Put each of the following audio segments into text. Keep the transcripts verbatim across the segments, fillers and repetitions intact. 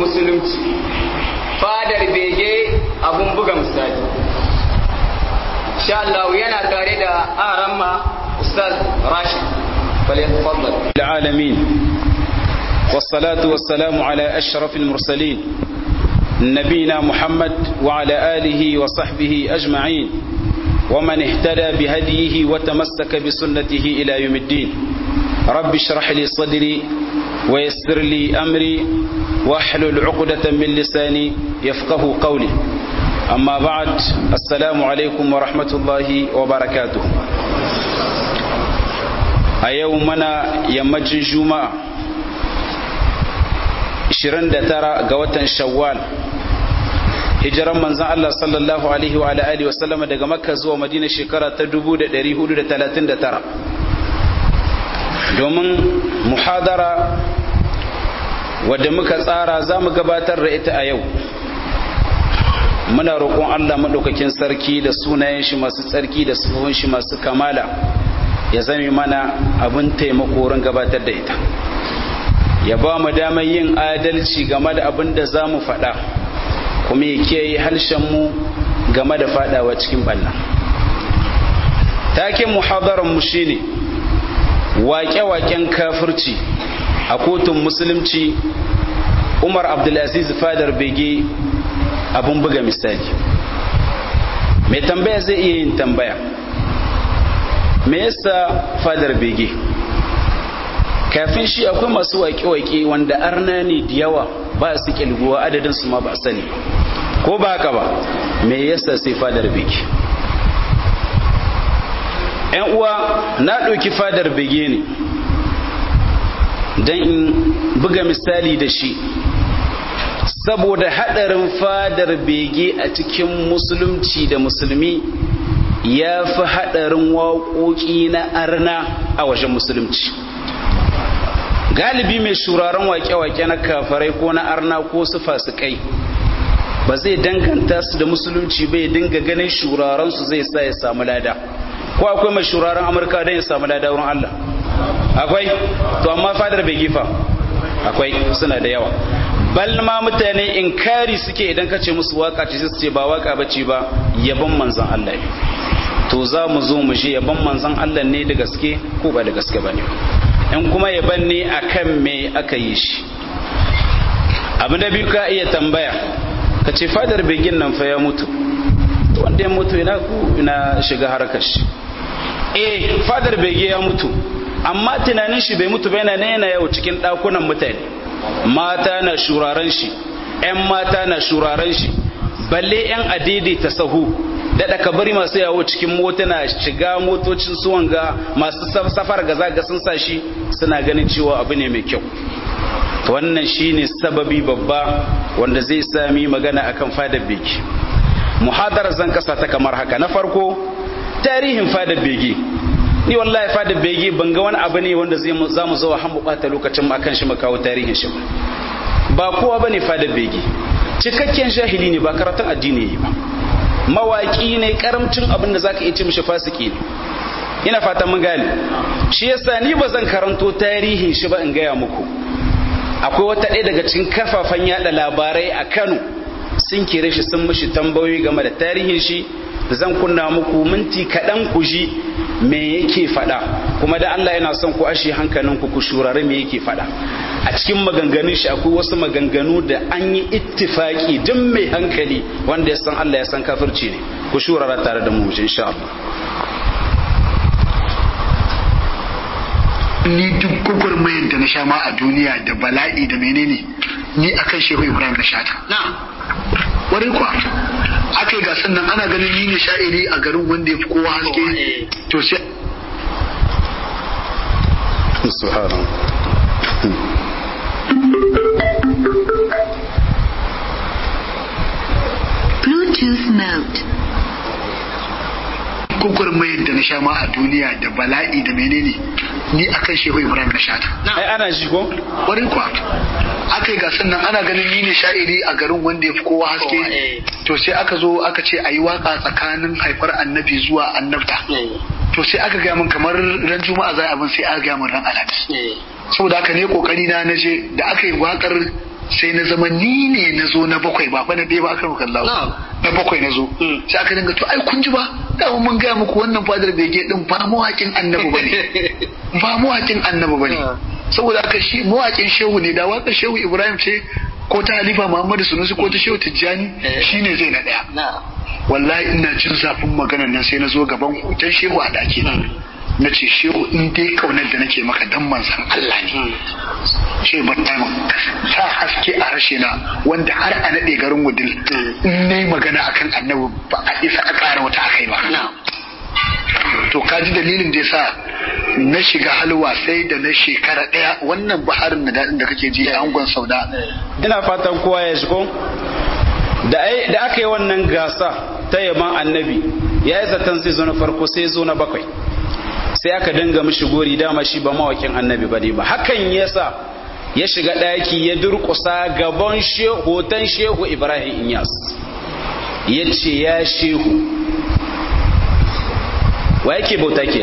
musulunci, fadar bege abun buga misali. Insha Allah yana tare da aramma Ustaz Rashid. فليتفضل. العالمين والصلاة والسلام على أشرف المرسلين نبينا محمد وعلى آله وصحبه أجمعين ومن اهتدى بهديه وتمسك بسنته إلى يوم الدين. رب اشرح لي صدري ويسر لي أمري واحلل عقدة من لساني يفقه قولي. أما بعد السلام عليكم ورحمة الله وبركاته. أيومنا يمجن جمعة ishirin da tara ga watan Shawwal, hijiran manzon Allah sallallahu alaihi wa alihi wa sallama daga Makka zuwa Madina shekara ta dubu da ɗari hudu da talatin da tara, domin muhadara wadda muka tsara za mu gabatar da ita a yau. Muna roƙon Allah maɗaukakin sarki da sunayen shi masu tsarki da sifofin shi masu kamala ya zame mana abin taimako wurin gabatar da ita, ya ba mu damar yin adalci game da abin da za mu faɗa, kuma ya kiyaye harshenmu game da faɗawa cikin ɓanna. Taken muhadaranmu shi ne waƙe-waƙen kafirci a kotun musulunci, Umar Abdulaziz fadar bege abin buga misali. Mai tambaya zai iya yin tambaya, me yasa fadar bege? Kafin shi akwai masu waƙe-waƙe wanda arna ne da yawa ba su ƙilguwa, adadin su ma ba sani, ko ba haka ba? Me yasa sai fadar bege? ‘Yan uwa, na ɗauki fadar bege ne don in buga misali da shi, saboda haɗarin fadar bege a cikin musulunci da musulmi ya fi haɗarin waƙoƙi na arna a wajen musulunci. Galibi mai shuraren wake-wake na kafarai ko na arna ko su fasikai ba zai danganta su da musulunci bai dinga ganin shuraren su zai sa ya samu lada. Ko akwai mai shuraren Amurka don ya samu lada wurin Allah? Akwai? To amma fadar bai gifa akwai, suna da yawa. Bal ma mutane inkari suke idan ka ce musu waka ce su ce ba waka bace ba, yabon manzon Allah ne. To za mu zo mu je yabon manzon Allah ne da gaske ko ba da gaske bane? In kuma yaban ne akan me aka yi shi? Abu da biyu ka iya tambaya, ka ce fadar begin nan fa ya mutu, wanda ya mutu ina ku ina shiga harkar shi. Eh, fadar bege ya mutu, amma tunanin shi bai mutu ba, yana yana yau cikin ɗakunan mutane. Mata na shuraren shi, 'yan mata na shuraren shi, balle 'yan adidi ta sahu daɗa kabari masu yawo cikin motuna, shiga motocin suwan ga masu safar ga zaga sun sa shi, suna ganin cewa abu ne mai kyau. Wannan shine sababi babba wanda zai sami magana akan fadar bege. Muhadarar zan kasa ta kamar haka. Na farko, tarihin fadar bege. Ni wallahi fadar bege ban ga wani abu ne wanda zai za mu zo han bukata lokacin mu akan shi mu kawo tarihin shi ba. Kowa bane fadar bege, cikakken jahili ne, ba karatun addini ne ba. Mawaki ne, karamcin abin da zaka iya ce mishi fasiki ne. Ina fatan mun gane. Shi yasa ni ba zan karanto tarihin shi ba in gaya muku. Akwai wata ɗaya daga cikin kafafen yada labarai a Kano sun kire shi sun mishi tambayoyi game da tarihin shi, da zan kunna muku minti kaɗan ku ji me yake faɗa, kuma da Allah yana son ku ashe hankalinku ku shurare me yake faɗa. A cikin maganganun shi akwai wasu maganganu da an yi ittifaki duk mai hankali wanda ya san Allah ya san kafirci ne. Ku shurara tare da mu insha Allah. Ni duk gwagwarmayar da na sha ma a duniya da bala'i da menene, ni akan Shehu Ibrahim na shata. Wari kuwa aka yi gasar nan ana ganin ni ne sha'iri a garin wanda ya fi kowa haske, to sai Bluetooth mode. gwagwarmayar da na sha ma a duniya da bala'i da menene, ni akan Shehu Ibrahim na shata. Ai ana shi ko? Wari kuwa aka yi gasar nan ana ganin ni ne sha'iri a garin wanda ya fi kowa haske, to sai aka zo aka ce a yi waka tsakanin haifar annabi zuwa annabta. To sai aka gaya min kamar ran juma'a zai abin, sai aka gaya min ran alhamis. Saboda haka ne kokari na naje da aka yi wakar sai na zama ni ne na zo na bakwai ba fa na ɗaya ba aka ruka Allah na bakwai na zo sai aka dinga to ai kun ji ba da mun gaya muku wannan fadar bege din ba mawaƙin annabi bane ba mawaƙin annabi bane saboda aka shi mawaƙin shehu ne da waƙar shehu Ibrahim ce ko ta Halifa Muhammadu Sunusi ko ta shehu Tijjani shine zai na ɗaya wallahi ina jin zafin maganar nan sai na zo gaban hoton shehu a daki na na ce shehu in dai kaunar da nake maka dan manzan Allah ne ce ban taima sa haske a rashe na wanda har a nade garin wudil in nayi magana akan annabi ba a isa a ƙara wata akai ba to kaji dalilin da yasa na shiga halwa sai da na shekara daya wannan baharin na dadin da kake ji a angon sauda ina fatan kowa ya shigo da da aka yi wannan gasa ta yaban annabi ya yi zaton zai zo na farko sai zo na bakwai sai aka dinga mishi gori dama shi ba mawakin annabi ba ne ba hakan yasa ya shiga daki ya durkusa gaban hoton shehu Ibrahim Inyas ya ce ya shehu wa yake bauta ke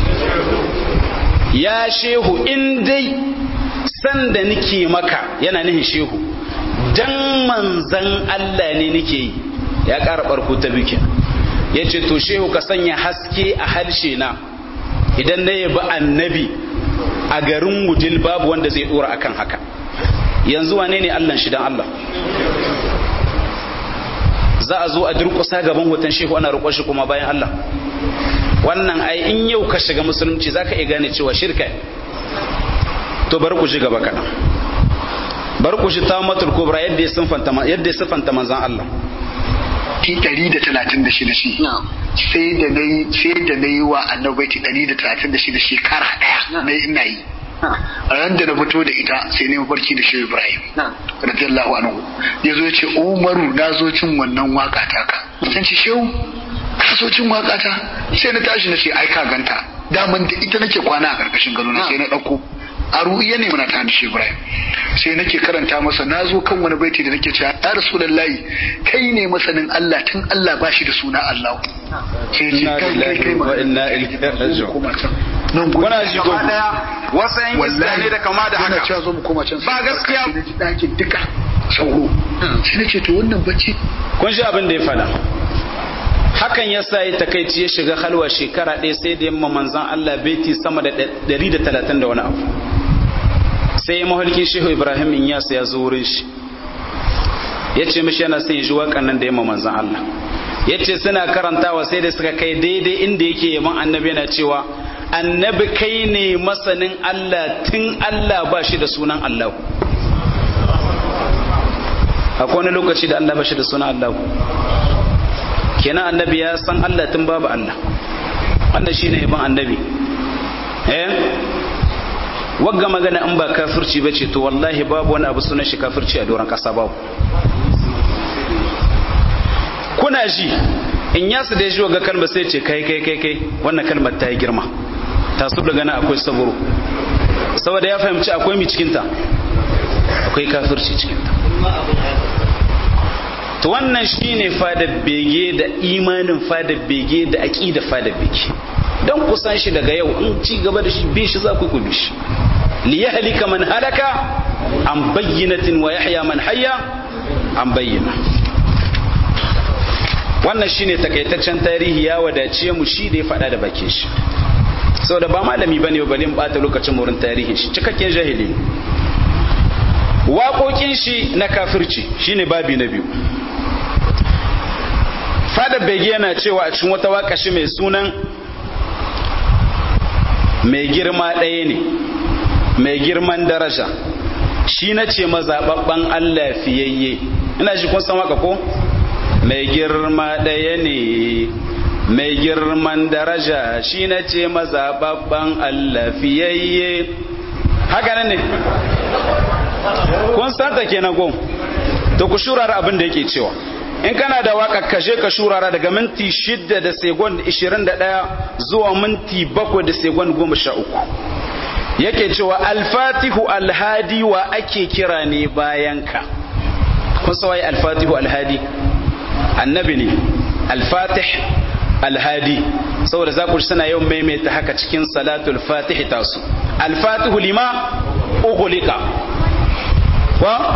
ya shehu in dai san da nike maka yana nihin shehu dan manzan Allah ne nike yi ya ƙara barko ta bikin ya ce to shehu ka sanya haske a harshe na idan na yabi annabi a garin wudil babu wanda zai dora akan haka yanzu wane ne Allah shi dan Allah za a zo a durƙusa gaban hoton shehu ana roƙon shi kuma bayan Allah wannan ai in yau ka shiga musulunci zaka iya gane cewa shirka to bar ku ji gaba kana bar ku shi tamatul kubra yadda ya sifanta yadda ya sifanta manzon Allah ti ɗari da talatin da shida shi sai da nayi sai da nayi wa annabi ti ɗari da talatin da shida shekara daya nayi ina yi ran da na fito da ita sai ne mafarki da Shehu Ibrahim radiyallahu anhu yazo ya ce Umaru na zo cin wannan waka ta ka san ci Shehu ka zo cin waka ta sai na tashi na ce ai ka ganta daman da ita nake kwana a karkashin gado na sai na dauko a ru'iya ne muna tare da Shehu Ibrahim sai nake karanta masa na zo kan wani baiti da nake cewa ya Rasulullahi kai ne masanin Allah tun Allah ba shi da suna Allah sai ce kai kai kai wa inna ilaihi raji'un nan kuna ji ko wasan iska ne da kama da haka cewa zo mu koma can ba gaskiya dakin duka sauro sai nace to wannan bacci kun shi abin da ya fada hakan ya sa ya takaici ya shiga halwa shekara ɗaya sai da yamma manzan Allah baiti sama da ɗari da talatin da wani abu sai ya mahalkin shehu Ibrahim Inyas ya zo wurin shi ya ce mishi yana son ya ji waƙan nan da yamma manzan Allah ya ce suna karantawa sai da suka kai daidai inda yake yaban annabi yana cewa annabi kai ne masanin Allah tun Allah ba shi da sunan Allah akwai wani lokaci da Allah ba shi da sunan Allah kenan annabi ya san Allah tun babu Allah wannan shine yaban annabi eh wagga magana in ba kafirci bace to wallahi babu wani abu sunan shi kafirci a doron kasa babu kuna ji in yasu da ji wagga kalma sai ce kai kai kai kai wannan kalmar ta yi girma ta su daga nan akwai saburo saboda ya fahimci akwai mi cikin ta akwai kafirci cikin ta to wannan shine fadar bege da imanin fadar bege da aqida fadar bege dan kusan shi daga yau in ci gaba da shi bi shi za ku ku bi shi li yahlika man halaka an bayyinatin wa yahya man hayya an bayyina wannan shine takaitaccen tarihi ya wadace mu shi da ya fada da bakin shi saboda ba malami bane ba in bata lokacin wurin tarihin shi cikakken jahili waƙoƙin shi na kafirci shine babi na biyu fada bege yana cewa a cikin wata waka shi mai sunan mai girma ɗaya ne mai girman daraja shi na ce mazaɓaɓɓen Allah fiyayye ina shi kun san waka ko mai girma ɗaya ne mai girman daraja shi na ce mazaɓaɓɓen Allah fiyayye haka nan ne kun santa kenan ko to ku shurara abin da yake cewa in kana da waka kashe ka shurara daga minti shida da segon ishirin da ɗaya zuwa minti bakwai da segon goma sha uku yake cewa alfatihu alhadi wa ake kira ne bayan ka kun sawai alfatihu alhadi annabi ne alfatih alhadi saboda za ku suna yau maimaita haka cikin salatul fatihi tasu alfatihu lima ughliqa wa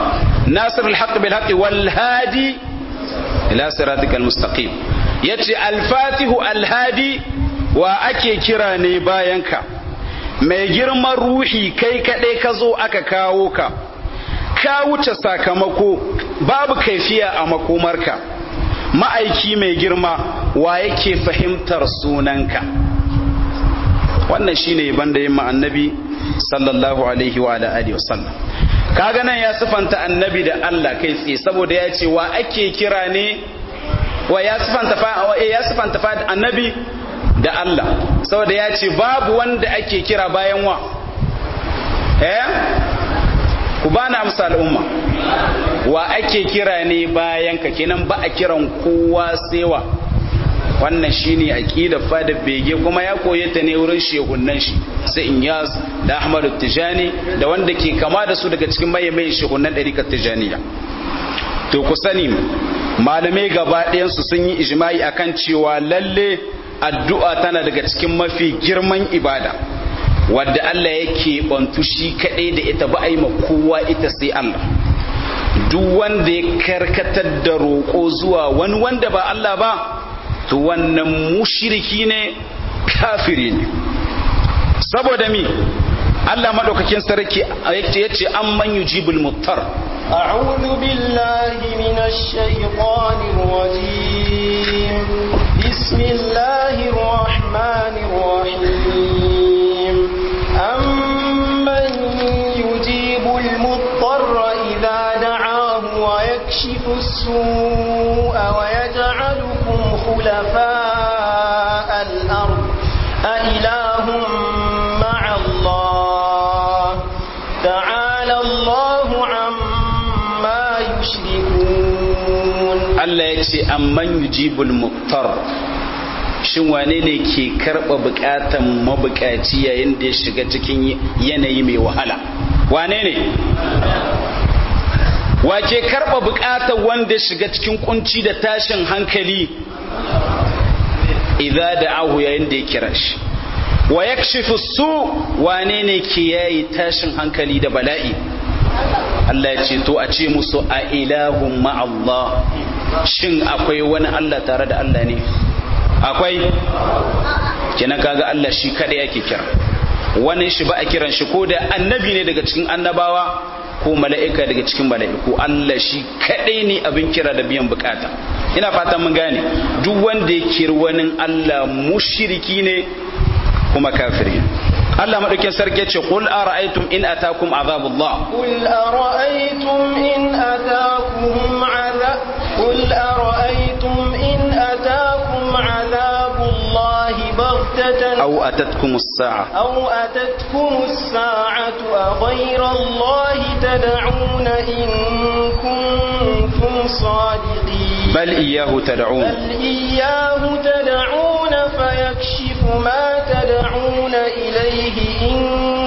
nasir al-haqq bil haqq wal hadi ila siratikal mustaqim yace al-fatihu al-hadi wa ake kira ne bayan ka mai girman ruhi kai kadai ka zo aka kawo ka ka wuce sakamako babu kaifiya a makomarka ma'aiki mai girma wa yake fahimtar sunanka wannan shine banda yin annabi sallallahu alaihi wa alihi wasallam kaga nan ya sifanta annabi da Allah kai tsaye saboda ya ce wa ake kira ne wa ya sifanta fa ya sifanta fa annabi da Allah saboda ya ce babu wanda ake kira bayan wa eh ku bana amsa al'umma wa ake kira ne bayan ka kenan ba a kiran kowa sewa wannan shine aqidar fada bege kuma ya koye ta ne wurin shehunan shi sai Inyas da Ahmadu Tijani da wanda ke kama da su daga cikin mayyamayin shehunan dariƙar Tijaniya to ku sani malamai gaba ɗayan su sun yi ijma'i akan cewa lalle addu'a tana daga cikin mafi girman ibada wadda Allah yake bantu shi kadai da ita ba a yi ma kowa ita sai Allah duk wanda ya karkatar da roƙo zuwa wani wanda ba Allah ba to wannan mushriki ne kafiri ne saboda mi Allah madaukakin sarki yace amman yujibul muttar a'udhu billahi minash shaitanir rajim bismillahir rahmanir rahim amman yujibul muttar idha da'ahu wa yakshifu as-su'a wa yaj'alukum خلفاء الأرض أإله مع الله تعالى الله عما يشركون الله يكسي أمن يجيب المضطر shin wane ne ke karɓa buƙatan mabuƙaci yayin da ya shiga cikin yanayi mai wahala wane ne wa ke karɓa buƙatar wanda ya shiga cikin kunci da tashin hankali idza da'ahu yayin da ya kira shi wa yakshifu su wane ne ke yayi tashin hankali da bala'i Allah ya ce to a ce musu a ilahun ma Allah shin akwai wani Allah tare da Allah ne akwai kina kaga Allah shi kada yake kira wani shi ba a kiran shi ko da annabi ne daga cikin annabawa ko mala'ika daga cikin mala'iku Allah shi kadai ne abin kira da biyan bukata ina fatan mun gane duk wanda ya kiri wani Allah mushriki ne kuma kafiri Allah madaukin sarki ce qul ara'aytum in atakum azabullah qul ara'aytum in atakum azab qul ara'aytum in atakum azabullah baghtatan aw atatkum as-sa'a aw atatkum as-sa'atu ghayra Allah tad'una in kuntum sadiqin bal iyyahu tad'un bal iyyahu tad'un fayakshifu ma tad'una ilayhi إن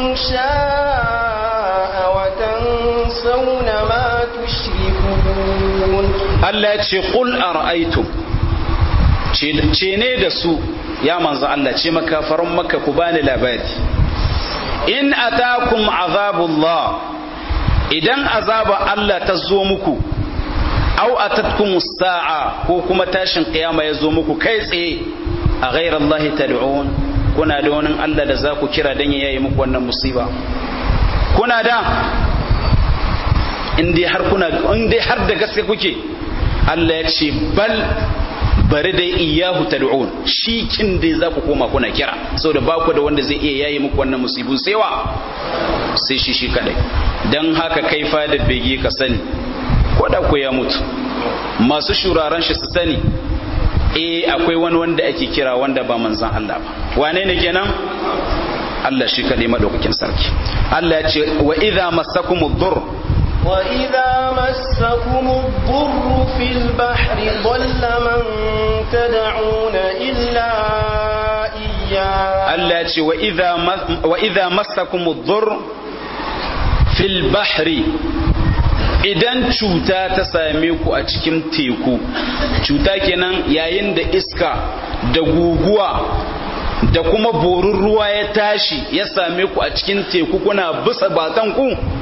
شاء وتنسون ما تشركون الله يقول أرأيتم ce ne da su ya manzo Allah ce makafaran maka ku bani labari in atakum azabullah idan azaba Allah ta zo muku aw atatkum sa'a ko kuma tashin kiyama ya zo muku kai tsaye a ghayra Allah tad'un kuna da wani Allah da za ku kira don ya yi muku wannan musiba kuna da in dai har da gaske kuke Allah ya ce bal bari dai iyahu tad'un shi kin dai za ku koma kuna kira saboda ba ku da wanda zai iya yayi muku wannan musibu sai wa sai shi shi kadai dan haka kai fa da bege ka sani ko da ku ya mutu masu shuraran shi su sani eh akwai wani wanda ake kira wanda ba manzan Allah ba wane ne kenan Allah shi kadai madaukakin sarki Allah ya ce wa idza massakumud dur wa idza massakumud dur fil bahri dhalla man tad'una illa iyya Allah ya ce wa idza wa idza massakumud dur fil bahri idan cuta ta same ku a cikin teku cuta kenan yayin da iska da guguwa da kuma borin ruwa ya tashi ya same ku a cikin teku kuna bisa batan ku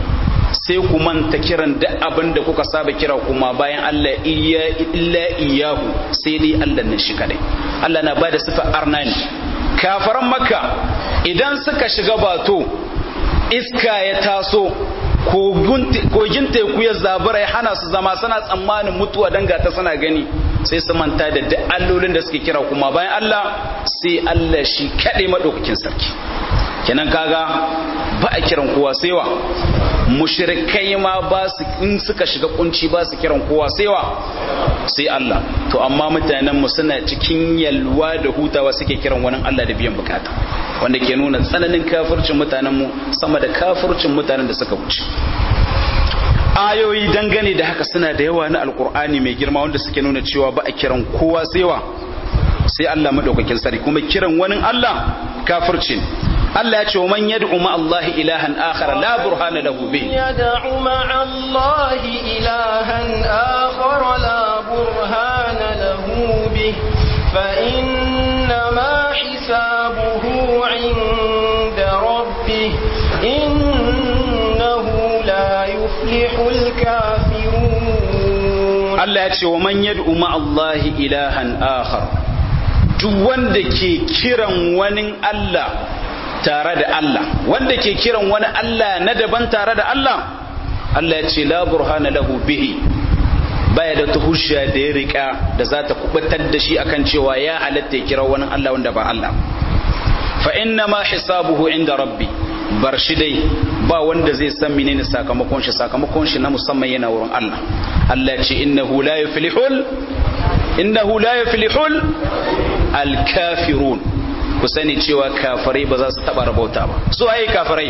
sai ku manta kiran duk abin da kuka saba kira kuma bayan Allah iya illa iyahu sai dai Allah ne shi kadai. Allah na bada sifa arnani. Kafaran Makka idan suka shiga bato iska ya taso kogin teku ya zabura ya hana su zama, suna tsammanin mutuwa danga ta suna gani, sai su manta da duk allolin da suke kira kuma bayan Allah sai Allah shi kadai madaukakin sarki. Kenan kaga ba a kiran kowa sai wa mushrikai ma ba su, in suka shiga kunci ba su kiran kowa sai wa sai Allah. To amma mutanen mu suna cikin yalwa da hutawa suke kiran wani Allah da biyan bukata, wanda ke nuna tsananin kafircin mutanen mu sama da kafircin mutanen da suka wuce. Ayoyi dangane da haka suna da yawa na alkur'ani mai girma wanda suke nuna cewa ba a kiran kowa sai wa sai Allah madaukakin sarki, kuma kiran wani Allah kafircin. Allah ya ce wa man yad'u ma Allah ilahan akhar la burhana lahu bi yad'u ma Allah ilahan akhar la burhana lahu bi fa inna ma hisabuhu 'inda rabbih innahu la yuflihul kafirun. Allah ya ce wa man yad'u ma Allah ilahan akhar, duk wanda ke kiran wani Allah tare da Allah, wanda ke kiran wani Allah na daban tare da Allah, Allah ya ce la burhana lahu bihi, baya da ta hujja da ya rika da za ta kubatar da shi akan cewa ya halatta ya kira wani Allah wanda ba Allah. Fa inna ma hisabuhu inda rabbi, bar shi dai ba wanda zai san menene sakamakon shi, sakamakon shi na musamman yana wurin Allah. Allah ya ce innahu la yuflihul innahu la yuflihul al-kafirun, ku sani cewa kafirai ba za su taba rabauta ba. Su waye kafirai?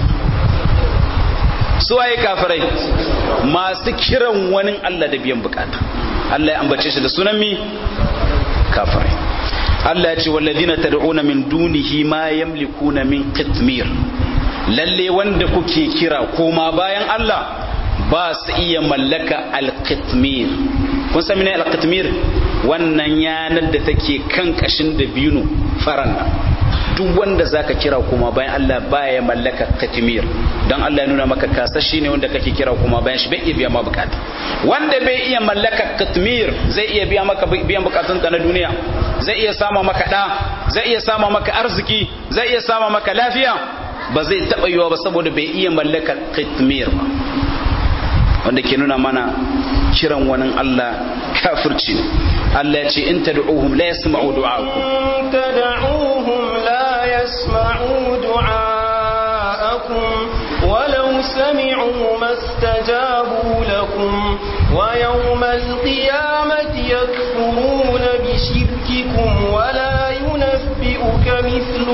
Su waye kafirai? Masu kiran wani Allah da biyan bukata. Allah ya ambace shi da sunan mi? Kafirai. Allah ya ce walladina tad'una min dunihi ma yamlikuna min qitmir, lalle wanda kuke kira koma bayan Allah ba su iya mallaka al-qitmir. Kun san mene al-qitmir? Wannan yanar da take kan kashin da binu faran nan, duk wanda zaka kira kuma bayan Allah baya mallaka qitmir, dan Allah ya nuna maka kasashi ne wanda kake kira kuma bayan shi bai iya biya ma bukata. Wanda bai iya mallaka qitmir zai iya biya maka biyan bukatun ka na duniya, zai iya sama maka da, zai iya sama maka arziki, zai iya sama maka lafiya, ba zai taba yiwa ba saboda bai iya mallaka qitmir ba. Wanda ke nuna mana kiran wani Allah kafirci ne. Allah ya ce in tad'uhum la yasma'u du'aakum, in tad'uhum la yasma'u du'aakum walau sami'u mastajabu lakum wa yawmal qiyamati yakfuruna bi shirkikum wa la yunabbi'uka mithlu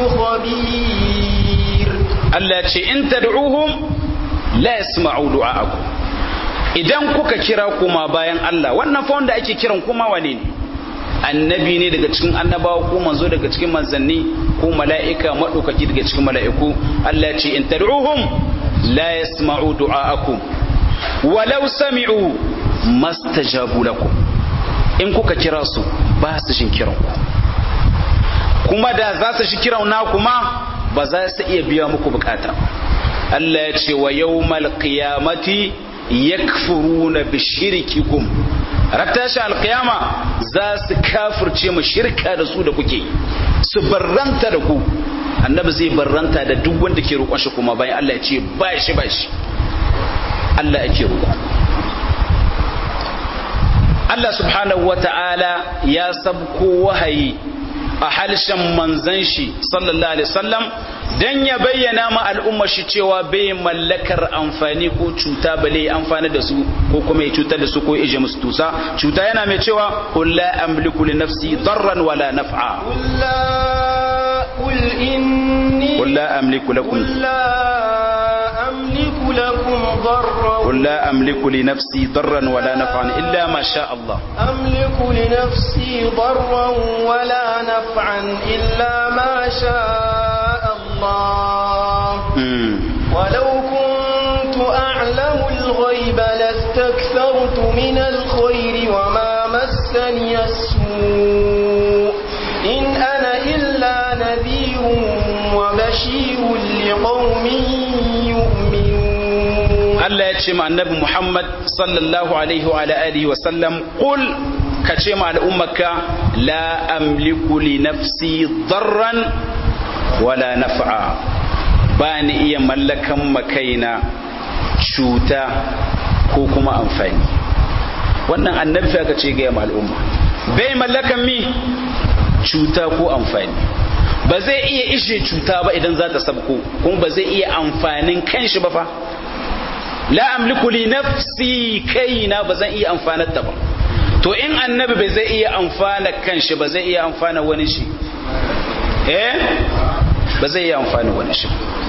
khabir. Allah ya ce in tad'uhum la yasma'u du'aakum, idan kuka kira kuma bayan Allah, wannan fa wanda ake kiran kuma wane ne? Annabi ne daga cikin annabawa ko manzo daga cikin manzanni ko mala'ika madaukaki daga cikin mala'iku. Allah ya ce in tad'uhum la yasma'u du'aakum walau sami'u mastajabu lakum, in kuka kira su ba su shin kiran ku, kuma da za su shi kiran na kuma ba za su iya biya muku bukata. Allah ya ce wa yawmal qiyamati yakfuruna bi shirkikum, rattashi alqiyama za su kafirce mu shirka da su da kuke, su barranta da ku. Annabi zai barranta da duk wanda ke roƙon shi kuma bayan Allah ya ce ba shi ba shi, Allah yake roƙo. Allah subhanahu wata'ala ya sabko wahayi a halshen manzan shi sallallahu alaihi wasallam dan ya bayyana ma al'umma shi cewa bai mallakar amfani ko cuta bale amfani da su ko kuma ya cutar da su ko ije musu tusa cuta. Yana mai cewa qul la amliku li nafsi darran wala naf'a, qul inni qul la amliku lakum amliku lakum darran qul la amliku li nafsi darran wala naf'an illa ma sha Allah amliku li nafsi darran wala naf'an illa ma sha Allah ولو كنت أعلم الغيب لاستكثرت من الخير وما مسني السوء إن أنا إلا نذير وبشير لقوم يؤمنون. Allah ya ce ma annabi Muhammad sallallahu alaihi wa alihi wa sallam qul ka ce ma al'ummaka la amliku li nafsi darran wala naf'a ba ni iya mallakan makaina cuta ko kuma amfani. Wannan annabi aka ce ga al'umma bai mallakan mi cuta ko amfani, ba zai iya ishe cuta ba idan za ta sabko, kuma ba zai iya amfanin kanshi ba fa. La amliku li nafsi kaina ba zan iya amfanar ta ba. To in annabi bai zai iya amfana kanshi ba zai iya amfana wani shi, eh ba zai iya amfana wani shi.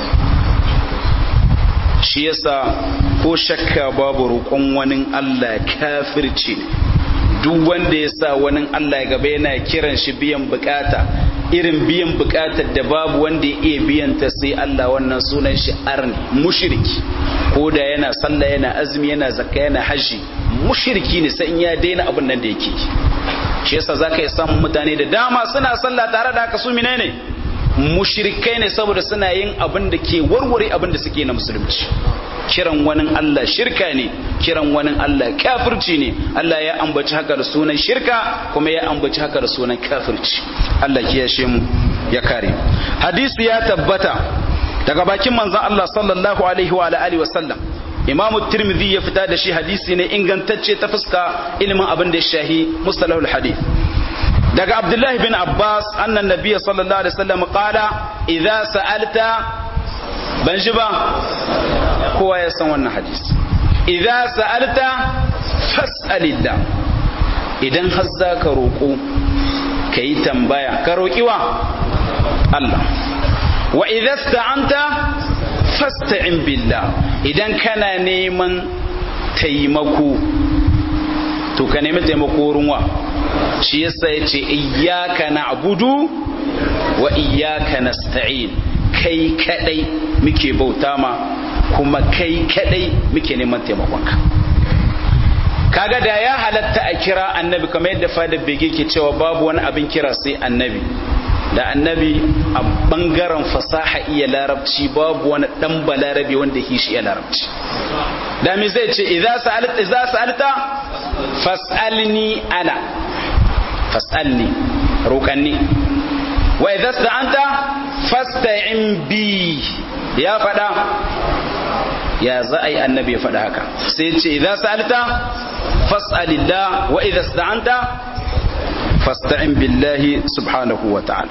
Shi yasa ko shakka babu roƙon wani Allah kafirci ne. Duk wanda ya sa wani Allah ya gaba yana kiran shi biyan bukata, irin biyan bukatar da babu wanda ya iya biyan ta sai Allah, wannan sunan shi arni, mushriki. Ko da yana sallah yana azumi yana zakka yana haji, mushriki ne sai in ya daina abin nan da yake. Shi yasa zaka yi samun mutane da dama suna sallah tare da haka su menene mushrikai ne, saboda suna yin abin da ke warware abin da suke na musulunci. Kiran wani Allah shirka ne, kiran wani Allah kafirci ne. Allah ya ambaci haka da sunan shirka, kuma ya ambaci haka da sunan kafirci. Allah ya yashe mu ya kare. Hadisi ya tabbata daga bakin manzon Allah sallallahu alaihi wa alihi wa sallam. Imam Tirmidhi ya fita da shi, hadisi ne ingantacce ta fuska ilimin abin da ya shahi mustalahul hadith. Daga Abdullah bin Abbas annan nabiyyi sallallahu alaihi wasallam qala idza sa'alta, ban ji ba kowa ya san wannan hadisi, idza sa'alta fas'alillah, idan har za ka roƙo ka yi tambaya ka roƙi wa Allah. Wa idza sta'anta fasta'in billah, idan kana neman taimako to ka nemi taimako wurin wa. Shi yasa yace iyyaka na'budu wa iyyaka nasta'in, kai kadai muke bauta ma kuma kai kadai muke neman taimakonka. Kaga da ya halatta a kira annabi kamar yadda fadar bege ke cewa babu wani abin kira sai annabi, da annabi a bangaren fasaha iya larabci babu wani dan balarabe wanda shi iya larabci. Da me zai ce idza sa'alta idza sa'alta fas'alni ana, fas'alni roƙanni, wa idza sta'anta fasta'in bi. Ya fada ya za a yi annabi ya fada haka, sai ce idza sa'alta fas'alillah wa idza sta'anta fasta'in billahi subhanahu wa ta'ala.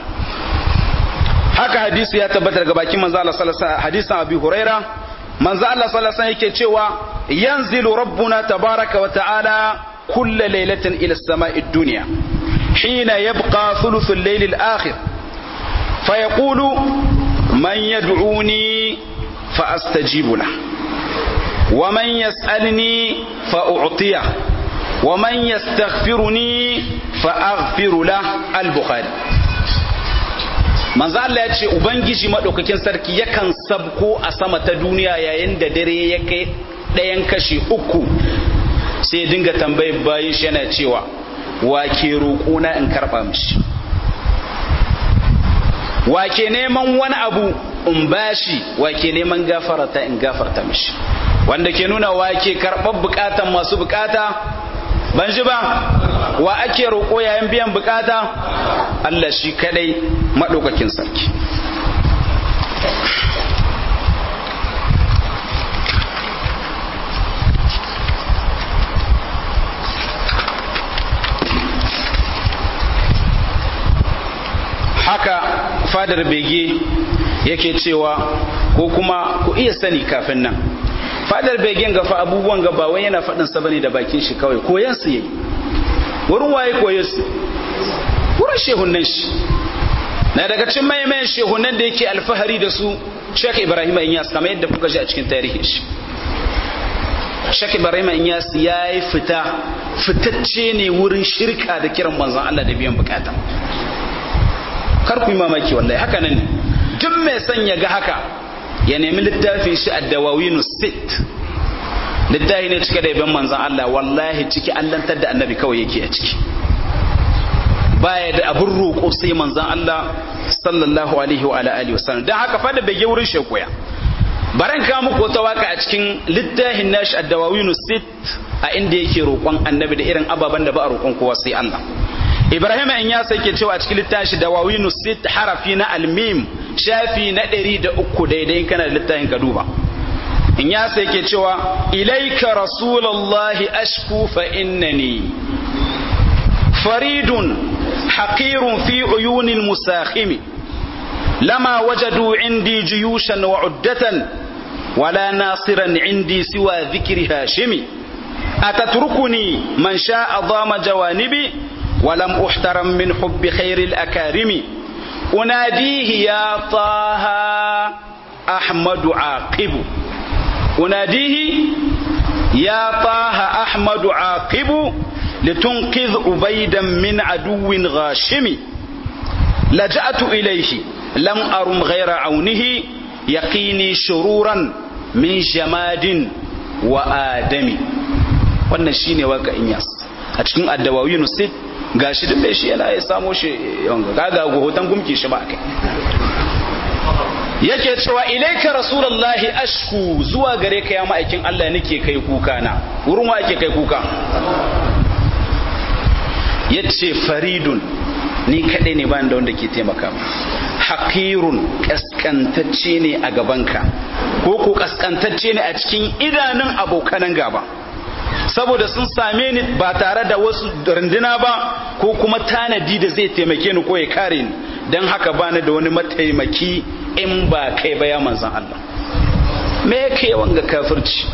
Haka hadisi ya tabbata daga bakin manzo Allah sallallahu alaihi wasallam, hadisin Abi Huraira, manzo Allah sallallahu alaihi wasallam yake cewa yanzilu rabbuna tabaraka wa ta'ala kull laylatin ila as-sama'i ad-dunya hina yabqa thuluth al-layl al-akhir fayaqulu man yad'uni fa astajibu lahu wa man yas'alni fa u'tiyahu wa man yastaghfiruni fa aghfiru lahu. Al-Bukhari. Manzo Allah ya ce ubangiji madaukakin sarki yakan sabko a sama ta duniya yayin da dare ya kai ɗayan kashi uku, sai ya dinga tambayar bayin shi yana cewa wa ke roƙona in karɓa mishi, wa ke neman wani abu in bashi, wa ke neman gafarata in gafarta mishi, wanda ke nuna wa ke karɓar bukatan masu bukata. Ban ji ba wa ake roƙo yayin biyan bukata? Allah shi kadai madaukakin sarki. Haka fadar bege yake cewa, ko kuma ku iya sani kafin nan, fadar begen gafa abubuwan gaba wai yana faɗin sa bane da bakin shi kawai, koyan su yayi. Wurin waye koye su? Wurin shehunan shi. Na daga cikin mayan shehunan da yake alfahari da su Sheikh Ibrahim Inyas, kamar yadda kuka ji a cikin tarihin shi. Sheikh Ibrahim Inyas ya yi fita fitacce ne wurin shirka da kiran manzon Allah da biyan bukata. Kar ku yi mamaki wallahi haka nan ne. Duk mai son ya ga haka ya nemi littafin shi ad-Dawawinu Sit. Littafi ne cike da yaban manzon Allah, wallahi ciki allantar da annabi kawai yake a ciki. Baya da abin roƙo sai manzon Allah sallallahu alaihi wa alihi wasallam. Dan haka fa da bege wurin shekoya. baran ka muku wata waka a cikin littafin nashi ad-dawawin sit a inda yake roƙon annabi da irin ababan da ba a roƙon kowa sai Allah. Ibrahim in ya sake cewa a cikin littafin shi dawawin sit harafi na al-mim shafi na ɗari da uku daidai kana da littafin ka duba. In ya sake cewa ilaika rasulullahi ashku fa innani faridun haqirun fi uyunil musakhimi lama wajadu indi juyushan wa uddatan wala nasiran indi siwa dhikri hashimi atatrukuni man sha'a dhama jawanibi ولم احترم من حب خير الأكارم أناديه يا طه أحمد عاقب أناديه يا طه أحمد عاقب لتنقذ عبيدا من عدو غاشم لجأت إليه لم أرم غير عونه يقيني شرورا من جماد وآدم wannan shine waka Inyas a cikin ad-dawawin sit gashi duk shi yana ya samo shi gaga go hoton gumki shi ba kai yake cewa ilaika rasulullahi ashku zuwa gare ka ya ma'aikin Allah nake kai kuka na wurin wa ake kai kuka yace faridun ni kadai ne ban da wanda ke taimaka haqirun kaskantacce ne a gabanka ko ko kaskantacce ne a cikin idanun abokanan gaba saboda sun same ni ba tare da wasu runduna ba ko kuma tanadi da zai taimake ni ko ya kare ni don haka bani da wani mataimaki in ba kai ba ya manzan Allah me yake wanga kafirci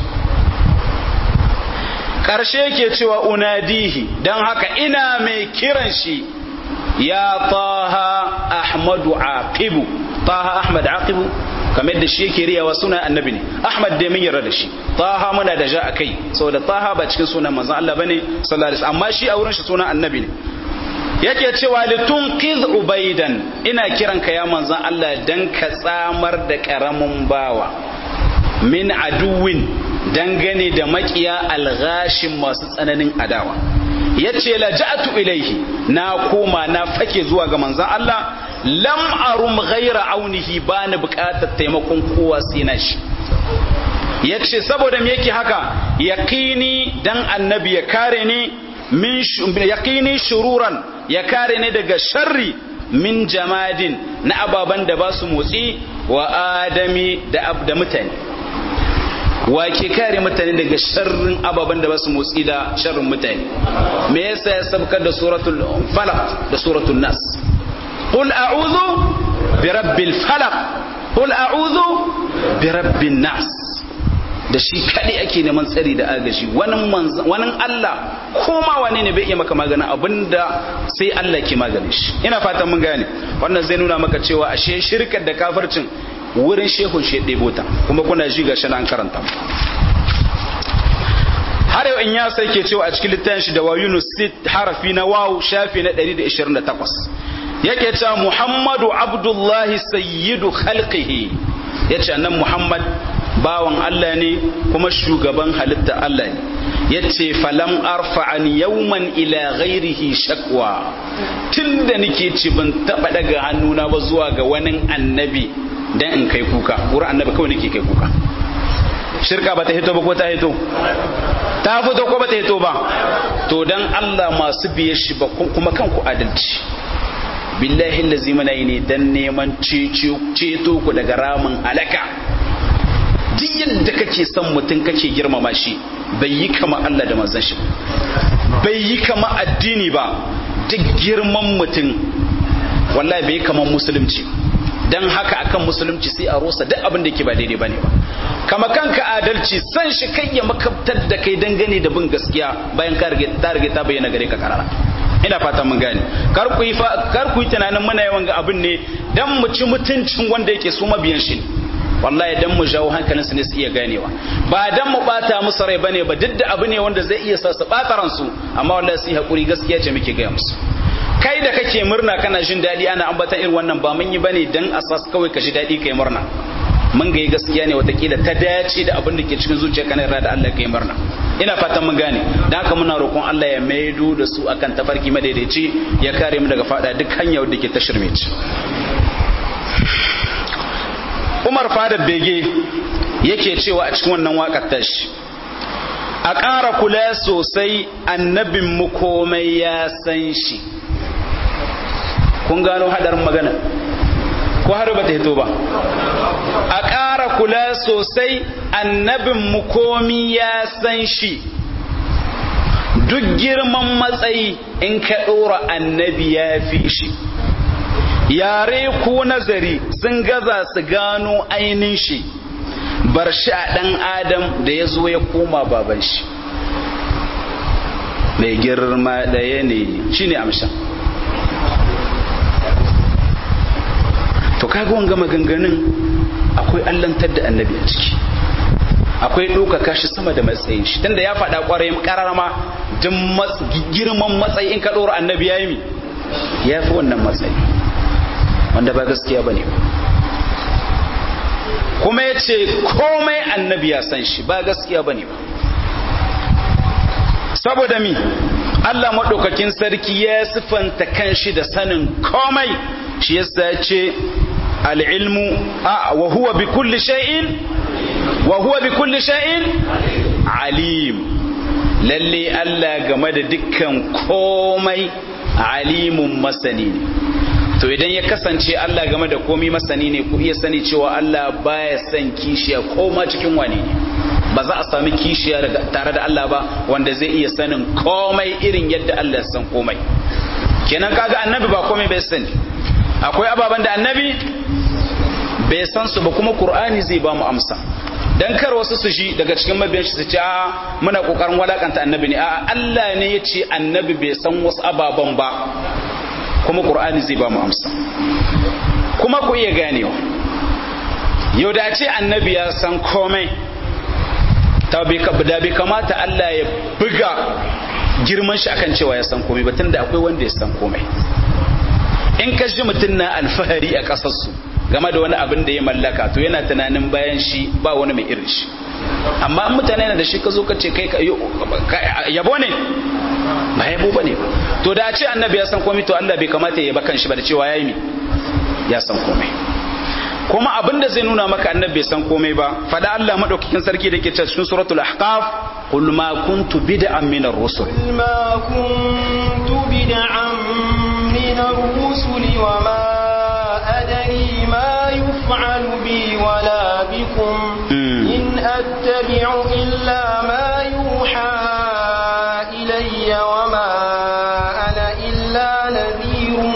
karshe yake cewa unadihi don haka ina mai kiran shi ya taha ahmadu aqibu taha ahmad aqibu kamar da shi yake riyawa suna annabi ne ahmad dai mun yarda da shi taha muna da ja akai saboda taha ba cikin sunan manzon Allah bane sallallahu alaihi wasallam amma shi a wurin shi sunan annabi ne yake cewa litunqiz ubaidan ina kiran ka ya manzon Allah dan ka tsamar da karamin bawa min aduwin dangane da makiya alghashin masu tsananin adawa yace laja'tu ilaihi na koma na fake zuwa ga manzon Allah lam arum ghaira aunihi bani bukatar taimakon kowa sai na shi yace saboda me yake haka yaqini dan annabi ya kare ni min yaqini shururan ya kare ni daga sharri min jamadin na ababan da ba su motsi wa adami da abda mutane wa ke kare mutane daga sharrin ababan da ba su motsi da sharrin mutane me yasa ya sabkar da suratul falaq da suratul nas قل أعوذ برب الفلق قل أعوذ برب الناس da shi kaɗai ake neman tsari da agaji wani Allah koma wane ne bai iya maka maganin abinda sai Allah ke maganin shi ina fatan mun gane wannan zai nuna maka cewa ashe shirkar da kafircin wurin shehun shi ɗebo ta kuma kuna ji ga an karanta har yau in ya sai ke cewa a cikin littafin shi da wayunus sit harafi na waw shafi na ɗari da ishirin da takwas yake cewa Muhammadu Abdullahi sayyidu khalqihi yace annan Muhammad bawan Allah ne kuma shugaban halitta Allah ne yace falam arfa'an yawman ila ghairihi shakwa tunda nake ci ban taba daga hannuna ba zuwa ga wani annabi dan in kai kuka wurin annabi kawai nake kai kuka shirka ba ta hito ba ko ta hito ta fito ko ba ta hito ba to dan Allah masu biye shi ba kuma kanku adalci billahi lazi mana yi ne dan neman ceto ku daga ramin halaka duk yadda kake son mutum kake girmama shi bai yi kama Allah da manzon shi bai yi kama addini ba duk girman mutum wallahi bai yi kama musulunci dan haka akan musulunci sai a rosa duk abin da yake ba daidai bane ba kama kanka adalci san shi kai ya makabtar da kai dangane da bin gaskiya bayan ka rige ta rige ta bayyana gare ka karara ina fatan mun gane kar ku yi kar ku yi tunanin muna yawan ga abin ne dan mu ci mutuncin wanda yake su mabiyan shi wallahi dan mu jawo hankalin su ne su iya ganewa ba dan mu bata musu rai bane ba duk da abu ne wanda zai iya sa su bata ransu amma wallahi sai hakuri gaskiya ce muke ga musu kai da kake murna kana jin dadi ana ambata irin wannan ba mun yi bane dan asas kawai ka ji dadi kai murna mun ga gaskiya ne watakila ta dace da abin da ke cikin zuciya kana yarda da Allah kai murna ina fatan mun gane dan haka muna roƙon Allah ya maido da su akan tafarki madaidaici ya kare mu daga fada duk hanyar da ke ta shirmeci Umar Fada Bege yake cewa a cikin wannan waƙar tashi a ƙara kula sosai annabin mu komai ya san shi. Kun gano hadarin magana ko har ba ta hito ba? A ƙara kula sosai annabin mu komai ya san shi. Duk girman matsayi in ka ɗora annabi ya fi shi. Yare ko nazari sun gaza su gano ainihin shi. Bar shi a ɗan adam da ya zo ya koma baban shi. Mai girma ɗaya ne shi ne amsha. To kaga wanga maganganun akwai allantar da annabi a ciki, akwai ɗaukaka shi sama da matsayin shi, tunda ya faɗa ƙwarai ƙararama don girman matsayi in ka ɗora annabi ya yi mi ya fi wannan matsayi, wanda ba gaskiya ba ne. Kuma ya ce komai annabi ya san shi, ba gaskiya ba ne ba. Saboda mi Allah maɗaukakin sarki ya siffanta kanshi da sanin komai, shi yasa ce al'ilmu a wa huwa bi kulli shay'in wa huwa bi kulli shay'in alim. Lalle Allah game da dukkan komai alimun masani ne. To idan ya kasance Allah game da komai masani ne, ku iya sani cewa Allah baya son kishiya koma cikin wani ne. Ba za a sami kishiya tare da Allah ba wanda zai iya sanin komai irin yadda Allah ya san komai. Kenan kaga annabi ba komai bai sani. Akwai ababen da annabi bai san su ba, kuma Qur'ani zai ba mu amsa. Dan kar wasu su ji daga cikin mabiyan shi su ce a muna kokarin walakanta annabi ne, a Allah ne ya ce annabi bai san wasu ababen ba, kuma Qur'ani zai ba mu amsa. Kuma ku iya ganewa yau da ce annabi ya san komai, ta bai kamata Allah ya buga girman shi akan cewa ya san komai ba, tunda akwai wanda ya san komai. In ka ji mutum na alfahari a ƙasarsu game da wani abin da ya mallaka, to yana tunanin bayan shi ba wani mai irin shi. Amma mutane na da shi ka zo ka ce kai yabo ne ba yabo ba ne. To da ce annabi ya san komai, to Allah bai kamata ya yaba kan shi ba da cewa ya yi mi ya san komai. Kuma abin da zai nuna maka annabi bai san komai ba, fada Allah madaukakin sarki da ke cikin suratul ahqaf, qul ma kuntu bid'an min ar-rusul qul ma kuntu bid'an min ar-rusul wa ma adri ma yuf'alu bi wala bikum in attabi'u illa ma yuha ilayya wa ma ana illa nadhirun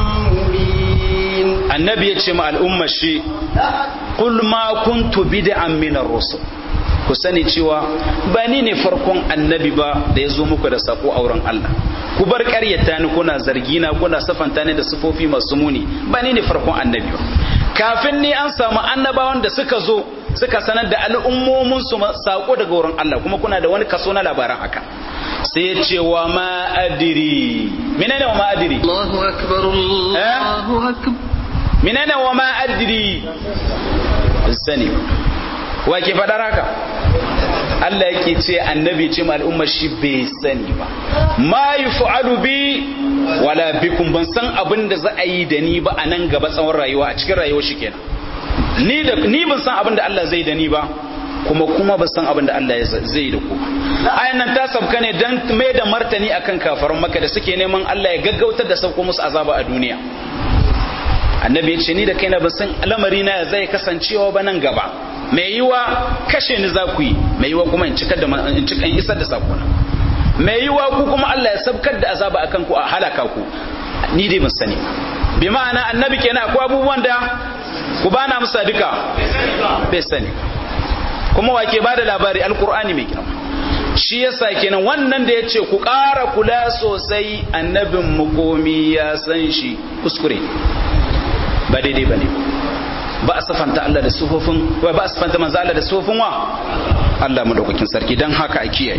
mubin. Annabi ya ce ma al'umma shi qul ma kuntu bid'an min ar-rusul, ku sani cewa ba ni ne farkon annabi ba da ya zo muku da sako a wurin Allah. Ku bar ƙaryata ni, kuna zargina, kuna safanta ni da sifofi masu muni. Ba ni ne farkon annabi ba. Kafin ni an samu annabawan da suka zo suka sanar da al'ummomin su sako daga wurin Allah, kuma kuna da wani kaso na labaran haka. Sai ya ce wa ma adiri. Menene wa ma adiri? Allahu akbar, Allahu akbar. Menene wa ma adiri? Sani. Wa ke faɗar haka? Allah yake ce annabi ce ma al'ummar shi bai sani ba. Ma yuf'alu bi wala bikum, ban san abin da za a yi da ni ba a nan gaba tsawon rayuwa, a cikin rayuwar shi kenan. Ni da ni ban san abin da Allah zai da ni ba, kuma kuma ban san abin da Allah zai da ku. Ayan nan ta sabka ne dan mai da martani akan kafaran Makka da suke neman Allah ya gaggautar da sauko musu azaba a duniya. Annabi ya ce ni da kaina ban san lamari na zai kasancewa ba nan gaba. Mai yiwa kashe ni za ku yi, mai yiwa kuma in cikar da in cikar isar da sakona. Mai yiwa ku kuma Allah ya sabkar da azaba akan ku a halaka ku. Ni dai ban sani. Bi ma'ana annabi kenan akwai abubuwan da ku bana musa duka bai sani. Kuma wake bada labari alqur'ani mai girma. Shi yasa kenan wannan da yace ku ƙara kula sosai annabin mu komi ya san shi, kuskure ba daidai bane. Ba a safanta Allah da sufofin, ba a safanta manzo Allah da sufofin wa Allah madaukakin sarki, dan haka a kiyaye.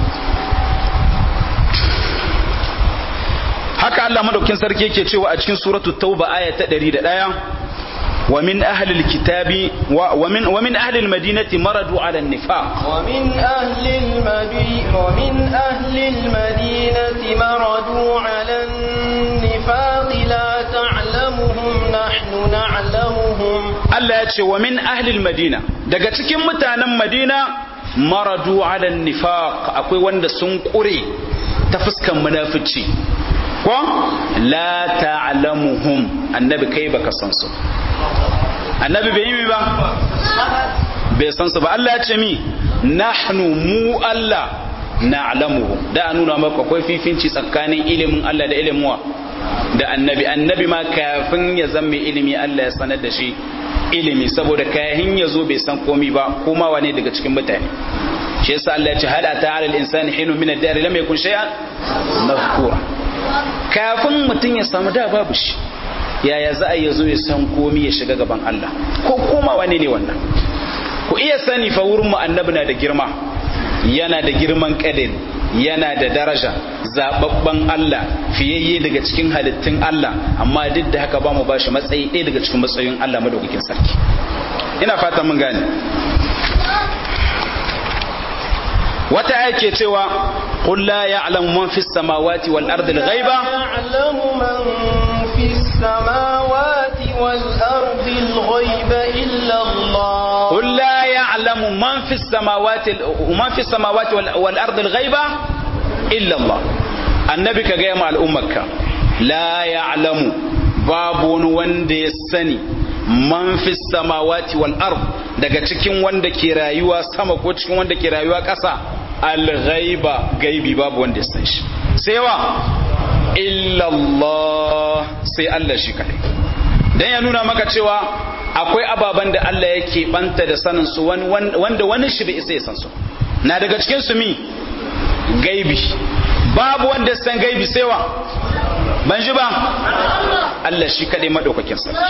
Haka Allah madaukakin sarki yake cewa a cikin suratul tauba aya ta ɗari da ɗaya, wa min ahli alkitabi wa min wa min ahli almadinati maradu ala an-nifaq wa min ahli almadinati wa min ahli almadinati maradu ala an-nifaq la ta'lamuhum nahnu na'lamuhum تعلمهم Allah ya ce wa min ahlil madina daga cikin mutanen madina maradu ala nifaq akwai wanda sun kure ta fuskan munafici ko la ta'lamuhum annabi kai baka san su annabi bai yi ba bai san su ba Allah ya ce mi nahnu mu Allah na'lamuhum da nuna maka akwai fifinci tsakanin ilimin Allah da ilimin wa da annabi annabi ma kafin ya zama ilimi Allah ya sanar da shi ilimi saboda kayan ya zo bai san komi ba kuma wane daga cikin mutane shi yasa Allah ya ce hada ta'ala al-insani hinu min ad-dar lam yakun shay'an mazkura kafin mutun ya samu da babu shi yaya za a yi zo ya san komi ya shiga gaban Allah ko kuma wane ne wannan ku iya sani fa wurin mu annabi na da girma yana da girman kadin yana da daraja zababban Allah fiyayye daga cikin halittun Allah amma duk da haka ba mu bashi matsayi ɗaya daga cikin matsayin Allah madaukakin sarki ina fata mun gane wata aya ke cewa qul la ya'lamu man fis samawati wal ardi al ghaiba ya'lamu man fis samawati wal ardi al ghaiba illa Allah qul la ya'lamu man fis samawati man fis samawati wal ardi al ghaiba illa Allah annabi ka ga ma al'ummarka la ya'lamu babu wani wanda ya sani man fi samawati wal ard daga cikin wanda ke rayuwa sama ko cikin wanda ke rayuwa ƙasa al-ghaiba gaibi babu wanda ya san shi sai wa illa Allah sai Allah shi kadai dan ya nuna maka cewa akwai ababan da Allah yake banta da sanin su wanda wani shi bai isa ya san su na daga cikin su mi gaibi babu wanda san gaibi sai wa ban ji ba Allah shi kadai madaukakin sarki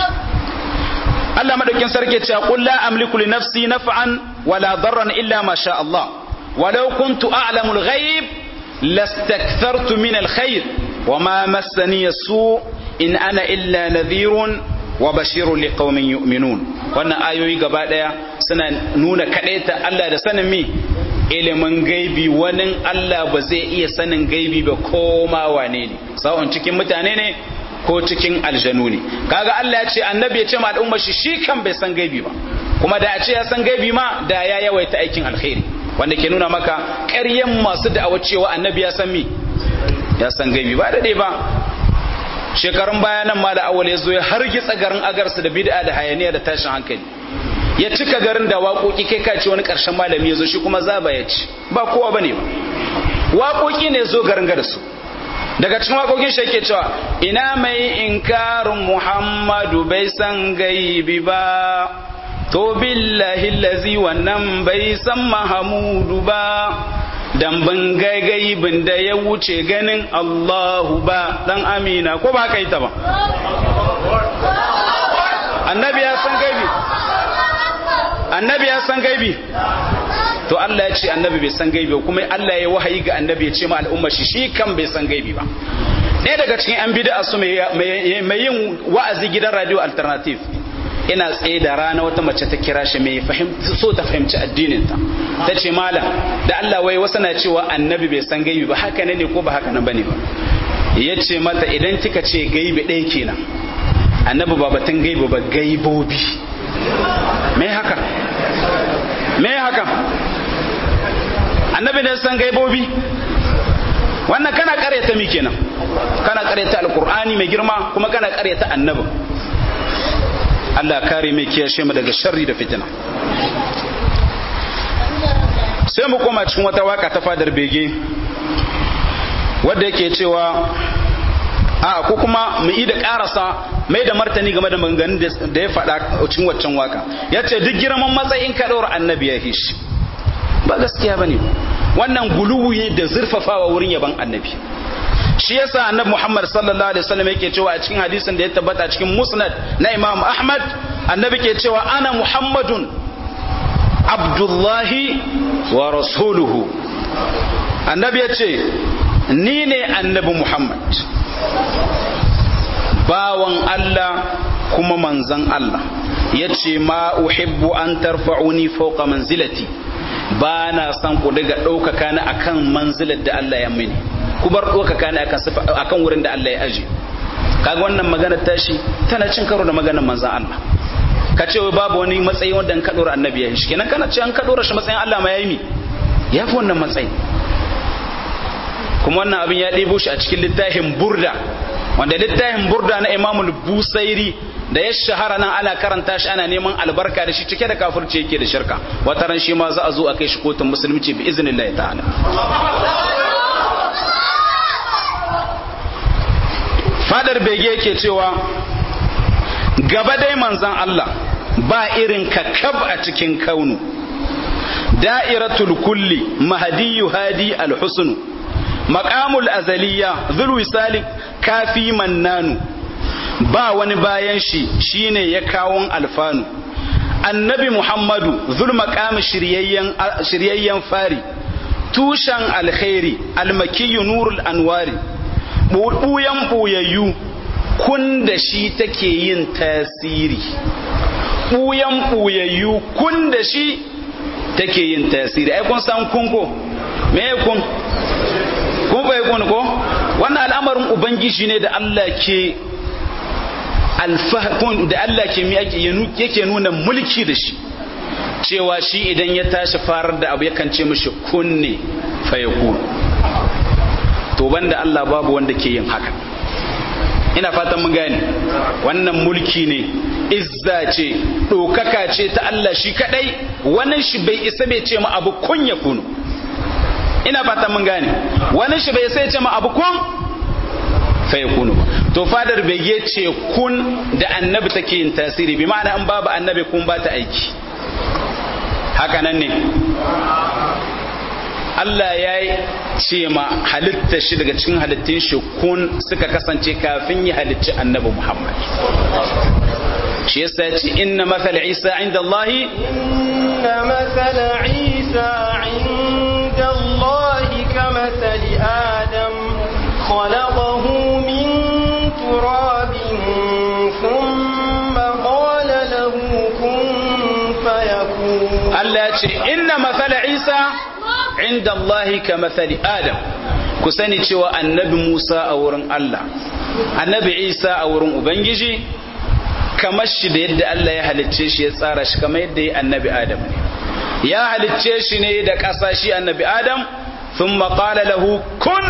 Allah madaukin sarki ce qul la amliku li nafsi naf'an wala darran illa ma sha Allah walau kuntu a'lamu al-ghaib lastakthartu min al-khair wama massani as-su in ana illa nadhirun wa bashirun liqaumin yu'minun wannan ayoyi gaba daya suna nuna kadaita Allah da sanin mi ilimin gaibi wani Allah ba zai iya sanin gaibi ba koma wane ne sawon cikin mutane ne ko cikin aljanu ne kaga Allah ya ce annabi ya ce ma al'umma shi shi kan bai san gaibi ba kuma da a ce ya san gaibi ma da ya yawaita aikin alkhairi wanda ke nuna maka ƙaryan masu da'awa cewa annabi ya san mi ya san gaibi ba da dai ba shekarun baya nan ma da awwal ya zo ya hargitsa garin agarsu da bid'a da hayaniya da tashin hankali ya cika garin da waƙoƙi kai ka ce wani ƙarshen malami ya zo shi kuma zaba ya ci ba kowa bane ba waƙoƙi ne zo garin da su daga cikin waƙoƙin shi yake cewa ina mai inkarin Muhammadu bai san gaibi ba to billahi lazi wannan bai san Mahamudu ba dan ban gaibin da ya wuce ganin Allahu ba dan Amina ko ba kai ta ba annabi ya san gaibi annabi ya san gaibi to Allah ya ce annabi bai san gaibi kuma Allah ya wahayi ga annabi ya ce ma al'umma shi shi kan bai san gaibi ba ɗaya daga cikin an bid'a su mai yin wa'azi gidan radio alternative ina tsaye da rana wata mace ta kira shi mai fahimta so ta fahimci addinin ta ta ce malam da Allah wai wasu na cewa annabi bai san gaibi ba haka ne ko ba haka nan bane ba ya ce mata idan kika ce gaibi ɗaya kenan annabi ba batun gaibi ba gaibobi me haka me haka annabi ne san gaibobi wannan kana karyata mi kenan kana karyata alqur'ani mai girma kuma kana karyata annabi Allah kare mai kiyashe mu daga sharri da fitina sai mu koma cikin wata waka ta fadar bege wanda yake cewa a ko kuma mu yi da karasa mai da martani game da maganganun da ya faɗa cikin waccan waka yace duk girman matsayin ka daura annabi ya hishi ba gaskiya bane wannan guluwu ne da zurfafawa wurin yaban annabi shi yasa annabi Muhammad sallallahu alaihi wasallam yake cewa a cikin hadisin da ya tabbata cikin musnad na Imam Ahmad annabi ke cewa ana Muhammadun Abdullahi wa rasuluhu annabi ya ce ni ne annabi Muhammad bawan Allah kuma manzan Allah yace ma uhibbu an tarfa'uni fawqa manzilati ba na san ku daga ɗaukaka ni akan manzilar da Allah ya mini ku bar ɗaukaka ni akan wurin da Allah ya aje kaga wannan magana tashi tana cin karo da maganar manzan Allah ka ce wai babu wani matsayi wanda an ka dora annabi yayin shi kenan kana ce an ka dora shi matsayin Allah ma yayi mi yafi wannan matsayi kuma wannan abin ya ɗebo shi a cikin littafin burda wanda littafin burda na imamul busairi da ya shahara nan ana karanta shi ana neman albarka da shi cike da kafirci yake da shirka wata ran shi ma za a zo a kai shi kotun musulunci bi iznillahi ta'ala fadar bege yake cewa gaba dai manzan Allah ba irin kakab a cikin kaunu da'iratul kulli mahdiyu hadi al-husn maqamul azaliya dhul wisali kafi mannanu ba wani bayan shi shine ya kawon alfanu annabi muhammadu dhul maqam shiryayyan shiryayyan fari tushan alkhairi almakiyyu nurul anwari buyan buyayyu kun da shi take yin tasiri buyan buyayyu kun da shi take yin tasiri ai kun san kun ko me kun kun bai kun ko wannan al'amarin ubangiji ne da Allah ke alfahkun da Allah ke mi yake nuna mulki da shi cewa shi idan ya tashi farar da abu yakan ce mishi kunne fayakun to banda Allah babu wanda ke yin haka ina fatan mun gane wannan mulki ne izza ce dokaka ce ta Allah shi kadai wannan shi bai isa bai ce ma abu kun ya kunu ina fatan mun gane wannan shi bai isa ya ce ma abu kun fayakunu to fadar bege ce kun da annabi take yin tasiri bi ma'ana in babu annabi kun ba ta aiki haka nan ne Allah ya ce ma halitta shi daga cikin halittun shi kun suka kasance kafin ya halicci annabi Muhammad shi yasa ya ce inna mathal Isa inda Allah inna mathal Isa inda Allah kamathali Adam khalaqahu min turabin thumma qala lahu kun fayakun Allah ya ce inna mathal Isa inda Allahi ka mathali Adam ku sani cewa annabi Musa a wurin Allah annabi Isa a wurin Ubangiji kamar shi da yadda Allah ya halicce shi ya tsara shi kamar yadda ya annabi Adam ne ya halicce shi ne da ƙasa shi annabi Adam thumma qala lahu kun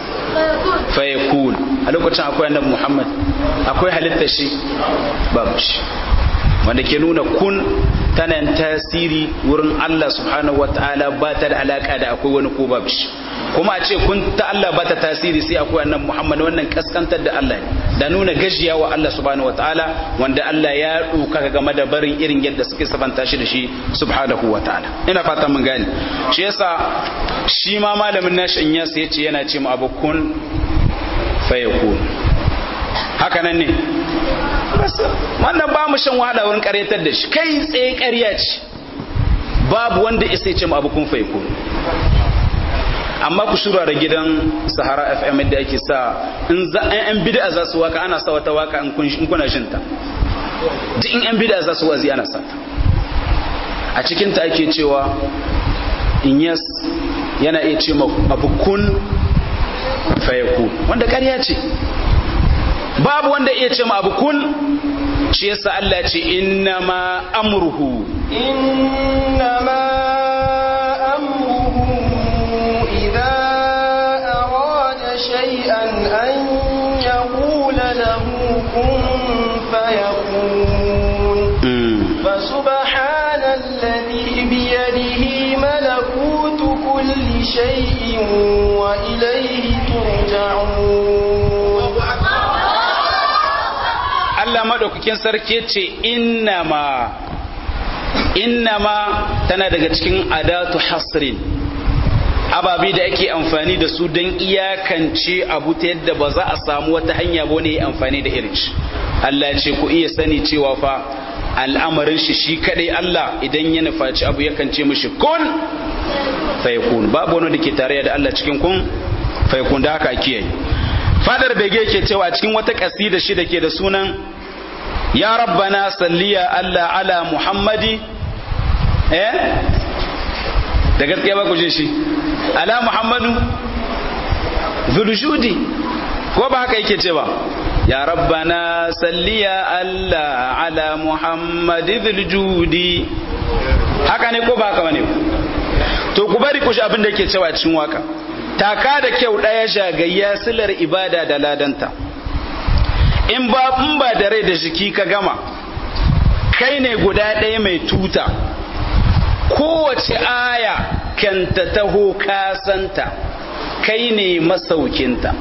fayakun a lokacin akwai annabi Muhammad akwai halitta shi babu shi wanda ke nuna kun tana tasiri wurin Allah subhanahu wataala ba ta da alaka da akwai wani ko babu shi kuma a ce kun ta Allah ba ta tasiri sai akwai annabi Muhammad wannan kaskantar da Allah ne da nuna gajiya wa Allah subhanahu wataala wanda Allah ya duka game da barin irin yadda suke sabanta shi da shi subhanahu wataala ina fata mun gane shi yasa shi ma malamin nashi in yasa yace yana ce mu abu kun fayakun haka nan ne wannan ba mu shan wahala wurin karyatar da shi kai tsaye ƙarya ce babu wanda isa ya ce mu abu kun faiku amma ku shura da gidan Sahara F M da ake sa in za an bid'a za su waka ana sa wata waka in kun in kuna shin ta duk in an bid'a za su wazi ana sa ta a cikin ta ake cewa in yes yana iya ce abu kun faiku wanda ƙarya ce babu wanda iya ce ma abu kun shi yasa Allah ce innama amruhu innama amruhu idza arada shay'an an yaqula lahu kun fayakun fa subhanalladhi bi yadihi malakutu kulli shay'in wa ilayhi turja'un Allah madaukakin sarki ce innama innama tana daga cikin adatu hasrin ababi da ake amfani da su don iyakance abu ta yadda ba za a samu wata hanya ba ne amfani da irin shi Allah ce ku iya sani cewa fa al'amarin shi shi kadai Allah idan ya nufaci abu yakan ce mishi kun fayakun babu wani da ke tare da Allah cikin kun fayakun da haka kiyaye fadar bege ke cewa cikin wata kasida shi da ke da sunan ya rabbana salliya Allah ala muhammadi eh da gaskiya ba ku jin shi ala muhammadu zulujudi ko ba haka yake cewa ya rabbana salli ya Allah ala Muhammad dhil judi. Haka ne ko ba haka bane? To ku bari ku shi abin da yake cewa cikin waka. Taka da kyau daya shagayya silar ibada da ladanta. In ba in ba da rai da jiki ka gama, kai ne guda ɗaya mai tuta. Kowace aya kan ta taho kasanta, kai ne masaukinta.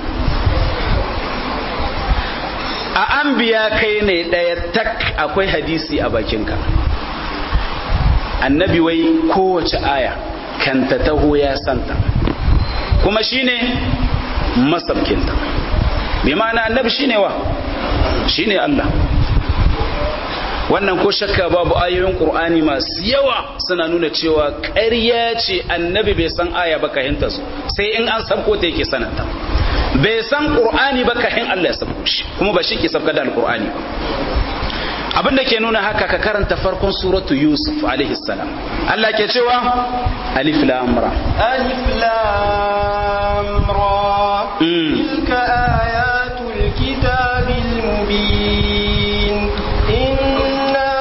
A anbiya kai ne ɗaya tak, akwai hadisi a bakinka. Annabi wai kowace aya kan ta taho ya santa, kuma shine masaukinta. Bi ma'ana annabi shine wa? Shine Allah. Wannan ko shakka babu ayoyin Qur'ani masu yawa suna nuna cewa ƙarya ce annabi bai san aya ba kahinta su, sai in an sabko ta yake sananta. Bai san Qur'ani ba kahin Allah ya sabko shi, kuma ba shi ke sabka da Al-Qur'ani ba. Abin da ke nuna haka ka karanta farkon suratu Yusuf alaihi salam. Allah ke cewa alif lam ra. Alif lam ra. Tilka ayatul kitabil mubin. Inna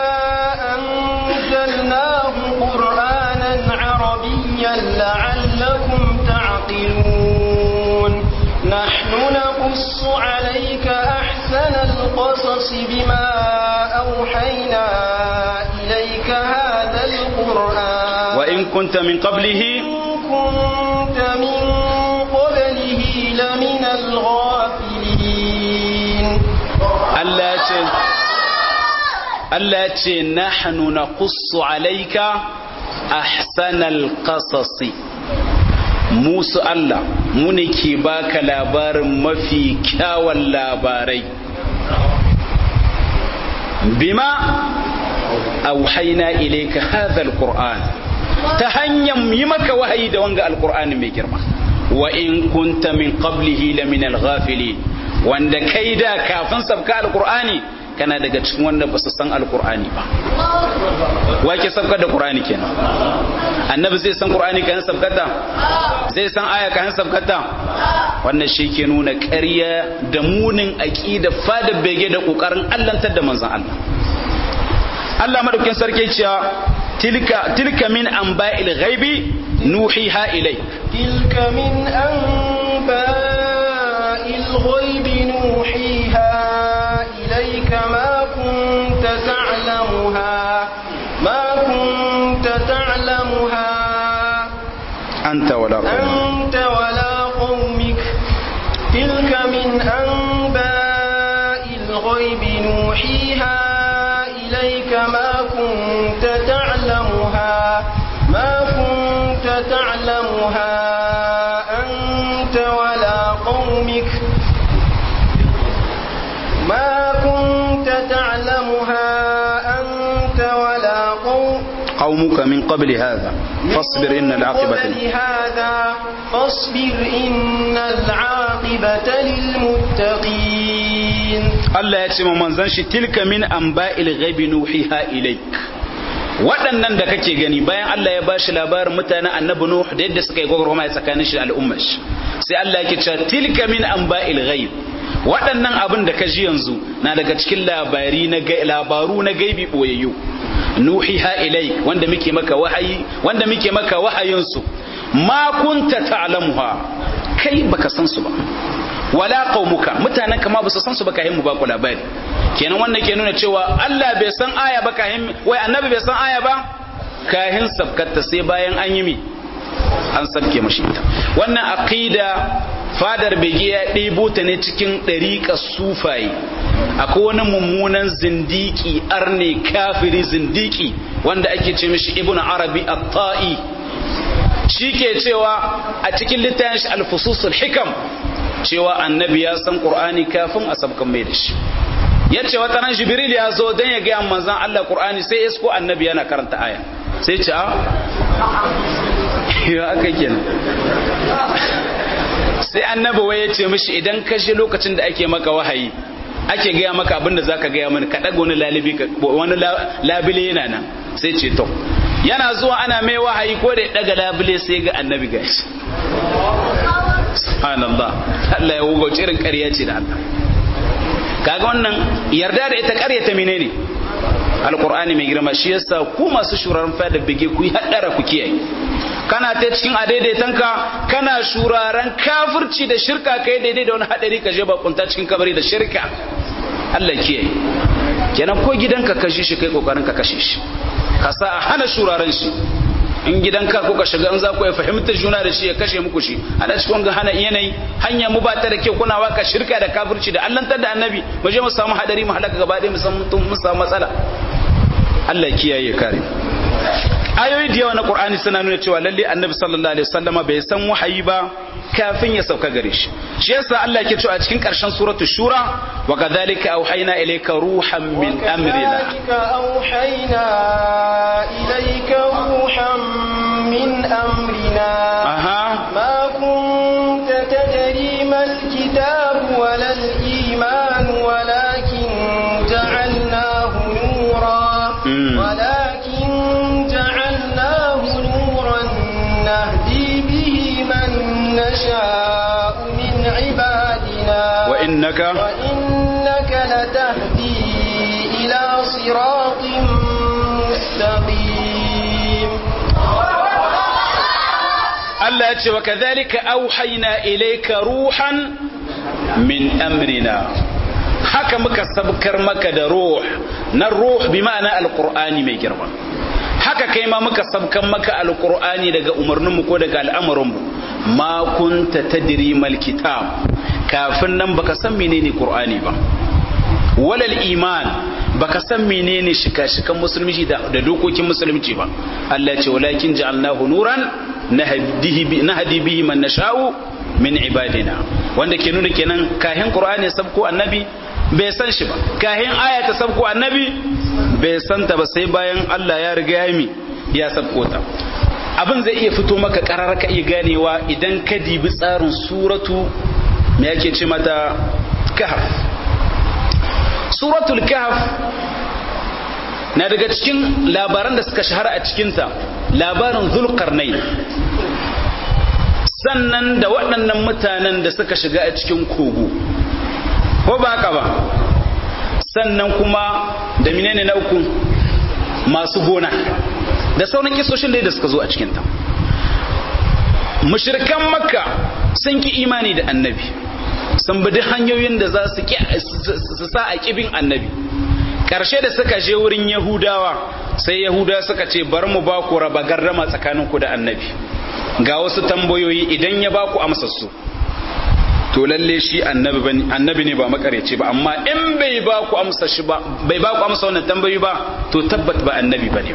anzalnahu Qur'anan Arabiyyan la'allakum ta'qilun. Nahnu naqussu 'alayka ahsanal qasas bima أوحينا إليك هذا القرآن وإن كنت من قبله كنت من قبله لمن الغافلين التي نحن نقص عليك أحسن القصص Musu Allah mu ne ke baka labarin mafi kyawun labarai bima auhayna ilayka hadha alquran, ta hanyar yi maka wahayi da wanga alqur'ani mai girma. Wa in kunta min qablihi la min alghafilin, wanda kai da kafin sabka alqur'ani kana daga cikin wanda ba su san alqur'ani ba. Wake sabkar da qur'ani kenan? Annabi zai san qur'ani kan sabkata? Zai san aya kan sabkata? Wannan shi ke nuna ƙarya da munin aqida fada bege da kokarin allantar da manzon Allah. Allah madaukin sarki cewa tilka tilka min anba'il ghaibi nuhiha ilayk. Tilka min anba'il ghaibi nuhiha ilayka ma kunta ta'lamuha ma kunta ta'lamuha anta wala anta wala qaumik. Tilka min anba'il ghaibi nuhiha ما كنت تعلمها ما كنت تعلمها أنت ولا قومك ما كنت تعلمها أنت ولا قوم قومك من قبل هذا فاصبر إن العاقبة هذا فاصبر إن العاقبة للمتقين. Allah ya ce ma manzon shi tilka min anba'il ghaibi nuhiha ilaik. Waɗannan da kake gani bayan Allah ya bashi labarin mutanen Annabi Nuh da yadda suka yi gwagwarmaya tsakanin shi da al'ummar shi, sai Allah yake cewa tilka min anba'il ghaib. Waɗannan abin da ka ji yanzu na daga cikin labari na labaru na gaibi boyayyu. Nuhiha ilaik, wanda muke maka wahayi wanda muke maka wahayin su. Ma kunta ta'lamuha, kai baka san su ba. Wala qaumuka, mutanen kama ba su san su ba kahin mu ba ku labari. Kenan wannan ke nuna cewa Allah bai san aya ba kahin, wai annabi bai san aya ba kahin sabkatta sai bayan an yi mi an sabke mashi ita. Wannan aqida fadar bege ya ɗebo ta ne cikin ɗariƙar sufaye. Akwai wani mummunan zindiki arne kafiri zindiki wanda ake ce mishi Ibn Arabi at-Ta'i, shi ke cewa a cikin littafin shi al-Fususul Hikam cewa annabi ya san Qur'ani kafin a sabkan mai da shi. Yace wata ran Jibril ya zo dan ya ga manzon Allah Qur'ani sai isko annabi yana karanta aya. Sai ce a ya aka kenan. Sai annabi wai ya ce mishi idan ka je lokacin da ake maka wahayi ake gaya maka abinda zaka gaya mani ka daga wani lalibi wani labile yana nan. Sai ce to yana zuwa ana mai wahayi ko da ya daga labile sai ga annabi gashi. Subhanallah, Allah ya wugo irin ƙarya ce da Allah. kaga wannan yarda da ita ƙaryata menene alqur'ani mai girma. shi yasa ku masu shuraren fada bige ku haddara ku kiyaye. kana ta cikin adaidaitanka kana shuraren kafirci da shirka kai daidai da wani hadari ka je bakunta cikin kabari da shirka. Allah kiyaye. kenan ko gidanka kashe shi kai kokarin ka kashe shi, ka sa a hana shuraren shi. in gidanka ko ka shiga in za ku fahimta juna da shi ya kashe muku shi. ana cikin ga hana yanayi hanya mu ba ta da kyau, kuna waka shirka da kafirci da allantar da annabi, mu je mu samu hadari mu halaka gaba ɗaya mu samu matsala. Allah kiyaye kare. ayoyi da yawa na Qur'ani suna nuna cewa lalle annabi sallallahu alaihi wasallama bai san wahayi ba kafin ya sauka gare shi. shi yasa Allah yake cewa a cikin karshen suratul shura wa kadhalika auhayna ilayka ruhan min amrina auhayna ilayka ruhan min amrina aha ma kunta tadri mal kitab wala al iman walakin ja'alnahu nura walakin ja'alnahu nuran nahdi bihi man نشاء من عبادنا وإنك وإنك لتهدي إلى صراط مستقيم. الله يقول وكذلك أوحينا إليك روحا من أمرنا. haka muka sabkar maka da ruh na ruh bi ma'ana alqur'ani mai girma. haka kai ma muka sabkan maka alqur'ani daga umarninmu ko daga al'amuranmu. ma kunta tadri mal kitab, kafin nan baka san menene qur'ani ba, walal iman baka san menene shika-shikan musulunci da dokokin musulunci ba. Allah ya ce walakin ja'alnahu nuran nahdi bihi man nasha'u min ibadina, wanda ke nuna kenan kahin qur'ani sabko annabi bai san shi ba, kahin aya ta sabko annabi bai san ta ba, sai bayan Allah ya riga ya mi ya sabko ta. abin zai iya fito maka karar ka iya ganewa idan ka dibi tsarin suratu me yake ce mata kahf. suratul kahf na daga cikin labaran da suka shahara a cikinta labarin zulqarnain, sannan da waɗannan mutanen da suka shiga a cikin kogo, ko ba haka ba, sannan kuma da menene na uku masu gona da sauran kisoshin da suka zo a cikinta. mushrikan makka sun ki imani da annabi, sun bi duk hanyoyin da za su sa a kibin annabi. karshe da suka je wurin yahudawa sai yahudawa suka ce bar mu ba ku raba garrama tsakaninku da annabi, ga wasu tambayoyi idan ya ba ku amsar su to lalle shi annabi annabi ne ba makareci ba, amma in bai ba ku amsa shi ba bai ba ku amsa wannan tambayoyi ba to tabbat ba annabi bane.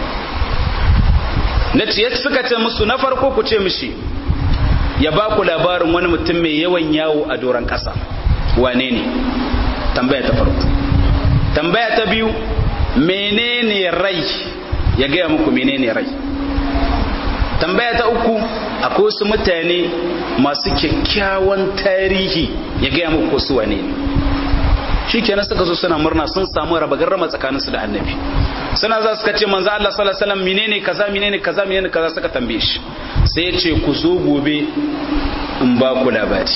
nace yace suka ce musu na farko ku ce mishi ya ba ku labarin wani mutum mai yawan yawo a doran kasa, wane ne? tambaya ta farko. tambaya ta biyu menene rai, ya gaya muku menene rai. tambaya ta uku akwai wasu mutane masu kyakkyawan tarihi, ya gaya muku su wane ne. shi kenan suka zo suna murna sun samu raba garrama tsakaninsu da annabi, suna za suka ce manzo Allah sallallahu alaihi wasallam menene kaza menene kaza menene kaza, suka tambaye shi sai ya ce ku zo gobe in ba ku labari.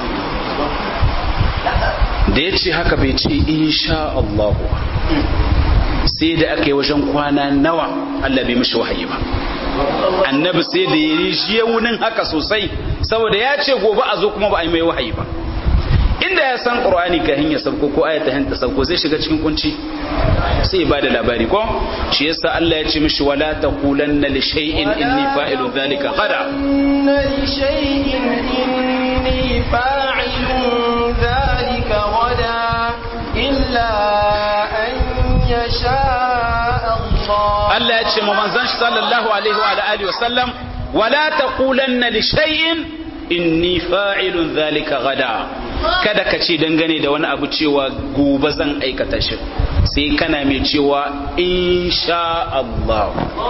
da ya ce haka bai ce insha Allah, sai da aka yi wajen kwana nawa Allah bai mishi wahayi ba. annabi sai da ya yi shi yawunin haka sosai saboda ya ce gobe a zo kuma ba a yi mai wahayi ba. inda ya san qur'ani kahin ya sauko ko ayata hin ta sauko zai shiga cikin kunci, sai ya bada labari ko. shi yasa Allah ya ce mishi wala taqulanna li shay'in inni fa'ilu dhalika gada li shay'in inni fa'ilun dhalika gada illa an yasha Allah. Allah ya ce mu manzon shi sallallahu alaihi wa alihi wa sallam wala taqulanna li shay'in inni fa'ilun dhalika gada, kada ka ce dangane da wani abu cewa gobe zan aikata shi, sai kana mai cewa insha Allah.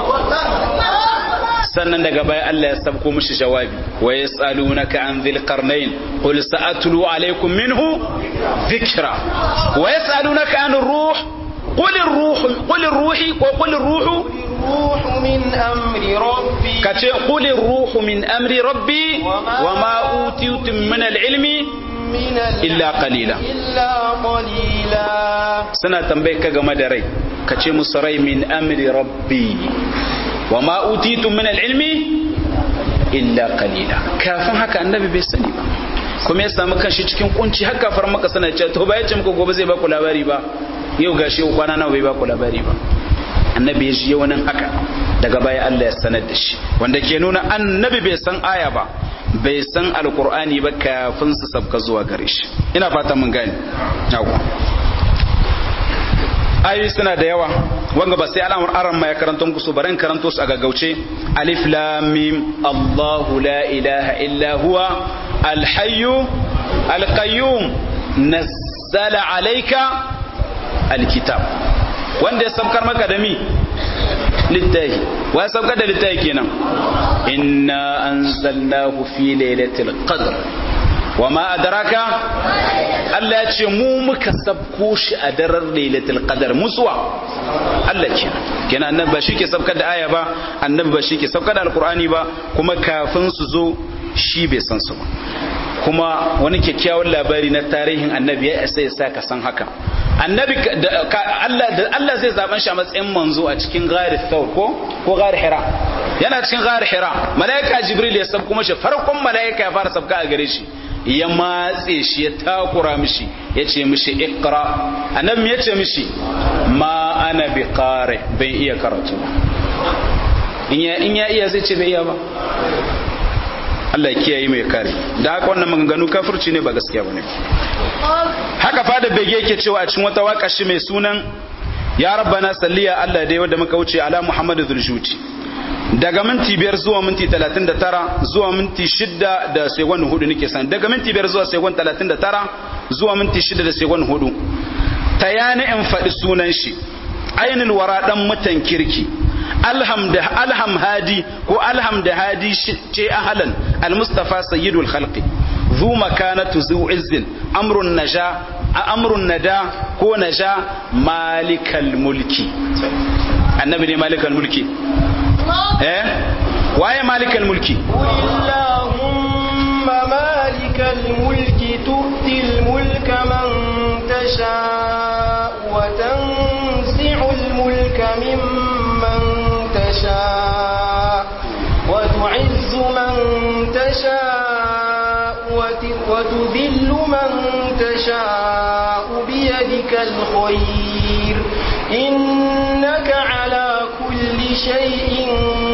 sannan daga baya Allah ya sabko mishi jawabi wa yasalunaka an dhil qarnayn qul sa'atlu alaykum minhu dhikra wa yasalunaka an ruh qul ar-ruh qul ar-ruhi wa qul ar-ruhu الروح من أمر ربي كتي قل الروح من أمر ربي وما أوتيتم من العلم من العلم إلا قليلا إلا قليلا suna tambaye ka game da rai ka ce musu rai min amri rabbi wa ma utitu min al-ilmi illa qalila kafin haka annabi bai sani ba kuma ya samu kanshi cikin kunci har kafar maka sana ce to ba ya ce muku gobe zai ba ku labari ba yau gashi yau kwana nawa bai ba ku labari ba annabi ya ji yawanin haka daga baya Allah ya sanar da shi wanda ke nuna annabi bai san aya ba bai san alqur'ani ba kafin su sabka zuwa gare shi ina fata mun gane yawa ayoyi suna da yawa wanga ba sai al'amur aran ma ya karanto muku su baran karanto su a gaggauce alif lam mim Allahu la ilaha illa huwa al-hayyu al-qayyum nazzala alayka al-kitab wanda ya sabkar maka da mi littafi wa ya sabkar da littafi kenan inna anzalnahu fi lailatul qadr wa ma adraka Allah ya ce mu muka sabko shi a daren lailatul qadar musuwa Allah ce kenan annabi ba shike sabkar da aya ba annabi ba shike sabkar da alqur'ani ba kuma kafin su zo shi bai san su ba kuma wani kyakkyawan labari na tarihin annabi ya isa ya sa ka san haka annabi Allah Allah zai zaben shi a matsayin manzo a cikin ghairi thawr ko ko ghairi hira yana cikin ghairi hira malaika jibril ya sabko mashi farkon malaika ya fara sabka a gare shi ya matse shi ya takura mishi ya ce mishi ikra annabi ya ce mishi ma ana bi qari bai iya karatu in ya in ya iya zai ce bai iya ba Allah ya kiyaye mai kare da haka wannan maganganu kafirci ne ba gaskiya bane haka fada bege yake cewa a cikin wata waka shi mai sunan ya rabbana salliya Allah dai wanda muka wuce ala muhammadu zuljuti daga minti biyar zuwa minti talatin da tara zuwa minti shida da segon hudu nake san daga minti biyar zuwa segon talatin da tara zuwa minti shida da segon hudu ta yana in faɗi sunan shi ainul wara dan mutan kirki alham da alham hadi ko alham da hadi ce ahlan almustafa sayyidul khalqi zu makanatu zu izzin amrun naja amrun nada ko naja malikal mulki annabi ne malikal mulki eh waye malikal mulki Allahumma malikal mulki tu'til mulka man tasha wa tanzi'ul mulka mimman tasha wa tu'izzu man tasha wa tudhillu man tasha biyadikal khayr innaka ala kulli shay'in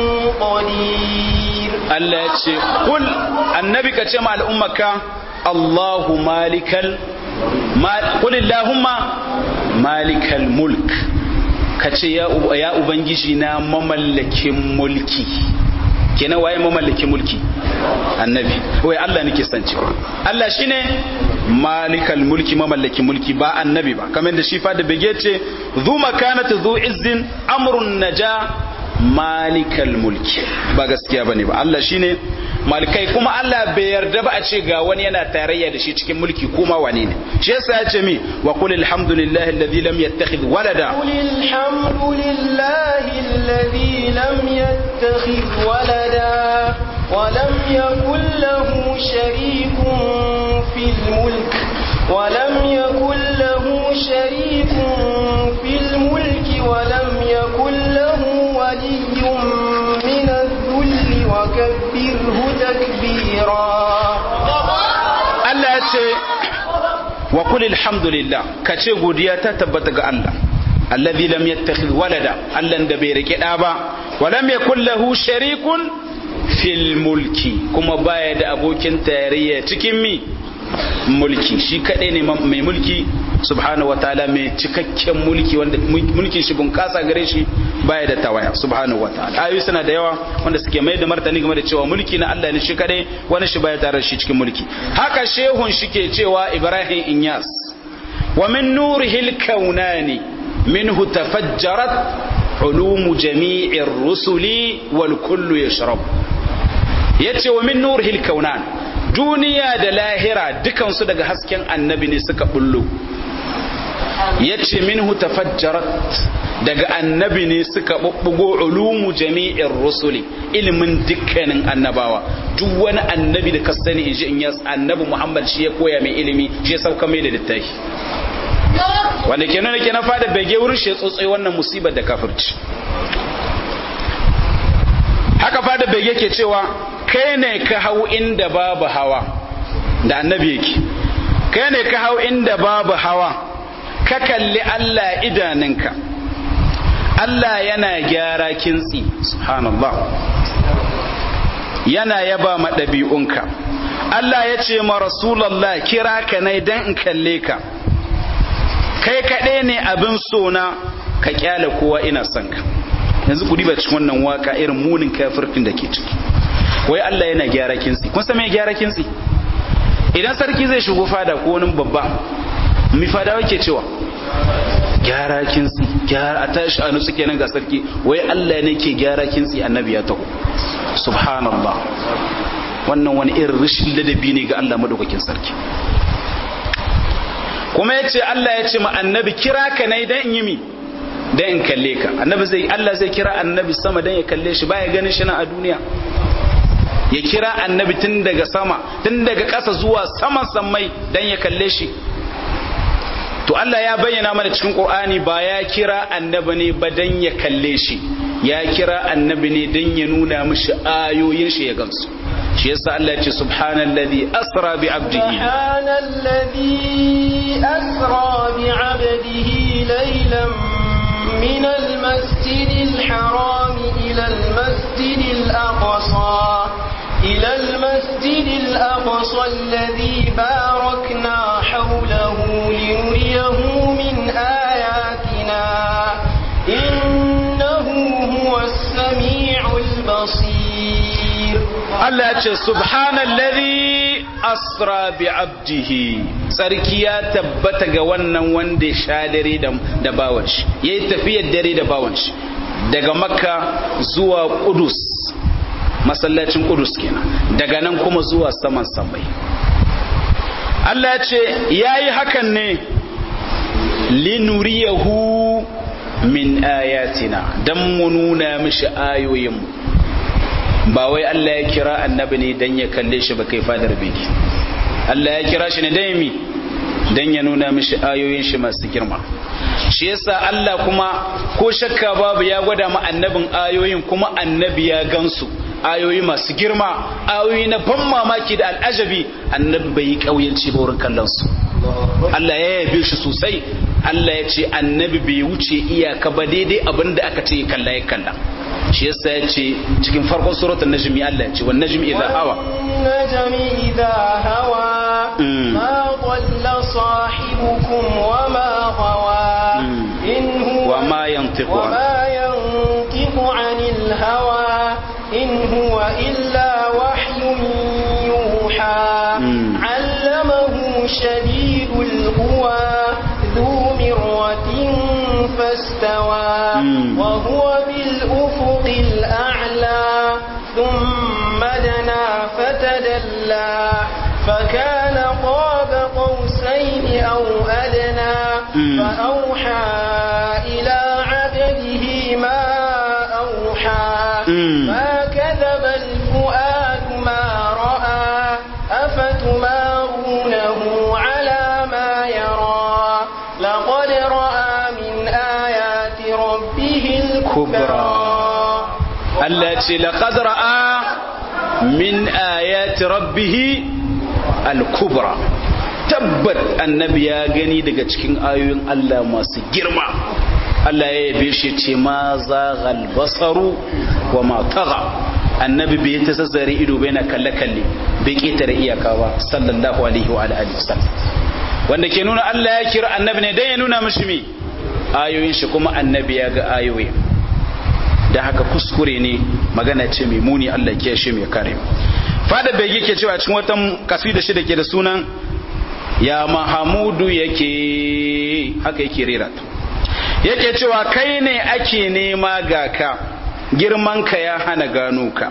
qadir Allah ya ce kul annabi ka ce ma al'ummaka Allahu malikal qul Allahumma malikal mulk ka ce ya ya ubangiji na mamallakin mulki kenan waye mamallakin mulki annabi wai Allah nake san cewa Allah shine malikal mulki mamallakin mulki ba annabi ba kamar da shi fa da bege ce zu makanatu zu izzin amrun naja malikal mulki ba gaskiya bane ba Allah shine malikai kuma Allah bai yarda ba a ce ga wani yana tarayya da shi cikin mulki kuma wane ne shi yasa ya ce mi wa qul alhamdulillahi alladhi lam yattakhidh walada qul alhamdulillahi alladhi lam yattakhidh walada wa lam yakul lahu sharikun fil mulk wa lam yakul lahu sharikun fil mulki wa lam yakul lahu waliyyun min adh-dhulli wa kabbirhu takbira Allah ya ce wa qul alhamdulillah kace godiya ta tabbata ga Allah alladhi lam yattakhidh walada Allah da bai rike da ba wa lam yakul lahu sharikun fil mulki kuma baya da abokin tarayya cikin mi mulki shi kadai ne mai mulki subhanahu wataala mai cikakken mulki wanda mulkin shi bunkasa gare shi baya da tawaya subhanahu wataala ayoyi suna da yawa wanda suke mai da martani game da cewa mulki na Allah ne shi kadai wani shi baya tare shi cikin mulki haka shehun shi ke cewa Ibrahim Inyas wa min nurihil kaunani minhu tafajjarat ulumu jami'ir rusuli wal kullu yashrab yace wa min nurihil kaunan duniya da lahira dukansu daga hasken annabi ne suka bullo yace minhu tafajjarat daga annabi ne suka bubbugo ulumu jami'ir rusuli ilimin dukkanin annabawa duk wani annabi da ka sani inji in yas annabi Muhammad shi ya koya mai ilimi shi ya sauka mai da littafi wanda kenan ke na fada bege wurin shi tsotsoi wannan musibar da kafirci haka fada bege ke cewa kai ne ka hau inda babu hawa da annabi yake kai ne ka hau inda babu hawa ka kalli Allah idaninka Allah yana gyara kintsi subhanallah yana yaba ma ɗabi'unka Allah ya ce ma rasulallah kira ka ne dan in kalle ka kai kaɗai ne abin sona ka kyale kowa ina son ka yanzu ku diba cikin wannan waka irin munin kafirkin da ke ciki wai Allah yana gyara kintsi kun san me gyara kintsi idan sarki zai shigo fada ko wani babba mi fada wake cewa gyara kintsi gyara a tashi a nutsu kenan ga sarki wai Allah ne ke gyara kintsi annabi ya taho subhanallah wannan wani irin rashin ladabi ne ga Allah madaukakin sarki kuma yace Allah ya ce ma annabi kira ka ne dan in yi mi dan in kalle ka annabi zai Allah zai kira annabi sama dan ya kalle shi baya ganin shi na a duniya ya kira annabi tun daga sama tun daga ƙasa zuwa saman sammai dan ya kalle shi to Allah ya bayyana mana cikin Qur'ani ba ya kira annabi ne ba dan ya kalle shi ya kira annabi ne dan ya nuna mishi ayoyin shi ya gamsu shi yasa Allah ya ce subhanallazi asra bi abdihi subhanallazi asra bi abdihi laylan min al-masjidil haram ila al-masjidil aqsa ila al-masjidil aqsa alladhi barakna hawlahu linuriyahu min ayatina innahu huwas sami'ul basir Allah ya ce subhanallazi asra bi abdihi sarki ya tabbata ga wannan wanda ya sha dare da bawan shi yayi tafiyar dare da bawan shi daga makka zuwa qudus masallacin qudus kenan daga nan kuma zuwa saman samai Allah ya ce yayi hakan ne linuriyahu min ayatina dan mu nuna mishi ayoyin mu ba wai Allah ya kira annabi ne dan ya kalle shi ba kai fadar biki Allah ya kira shi ne dan mi dan ya nuna mishi ayoyin shi masu girma shi yasa Allah kuma ko shakka babu ya gwada ma annabin ayoyin kuma annabi ya gansu ayoyi masu girma ayoyi na ban mamaki da al'ajabi annabi bai yi kauyanci ba wurin kallon su Allah ya yabe shi sosai Allah ya ce annabi bai wuce iyaka ba daidai abinda aka ce kalla ya kalla shi yasa ya ce cikin farkon suratul najmi Allah ya ce wan najmi idha hawa najmi idha hawa ma dhalla sahibukum wa ma hawa in huwa wa ma yantiqu wa ma yantiqu anil hawa in huwa illa wahyun yuha allamahu shadidul quwa dhu mirratin fastawa wa huwa bil ufuqil a'la thumma dana fatadalla فكان قاب قوسين أو أدنى فأوحى إلى عبده ما أوحى ما كذب الفؤاد ما رأى أفتمارونه على ما يرى لقد رأى من آيات ربه الكبرى التي لقد رأى من آيات ربه al-kubra tabbat annabi ya gani daga cikin ayoyin Allah masu girma Allah ya yabe shi ce ma zaghal basaru wa ma tagha annabi bai ta sassare ido bai na kalle kalle bai ketare iyaka ba sallallahu alaihi wa alihi wasallam wanda ke nuna Allah ya kira annabi ne dan ya nuna mishi mi ayoyin shi kuma annabi ya ga ayoyi da haka kuskure ne magana ce mai muni Allah ya kiyaye mai kare fada bai yake cewa cikin wata kasida shi da ke da sunan ya mahamudu yake haka yake rera yake cewa kai ne ake nema ga ka girman ka ya hana gano ka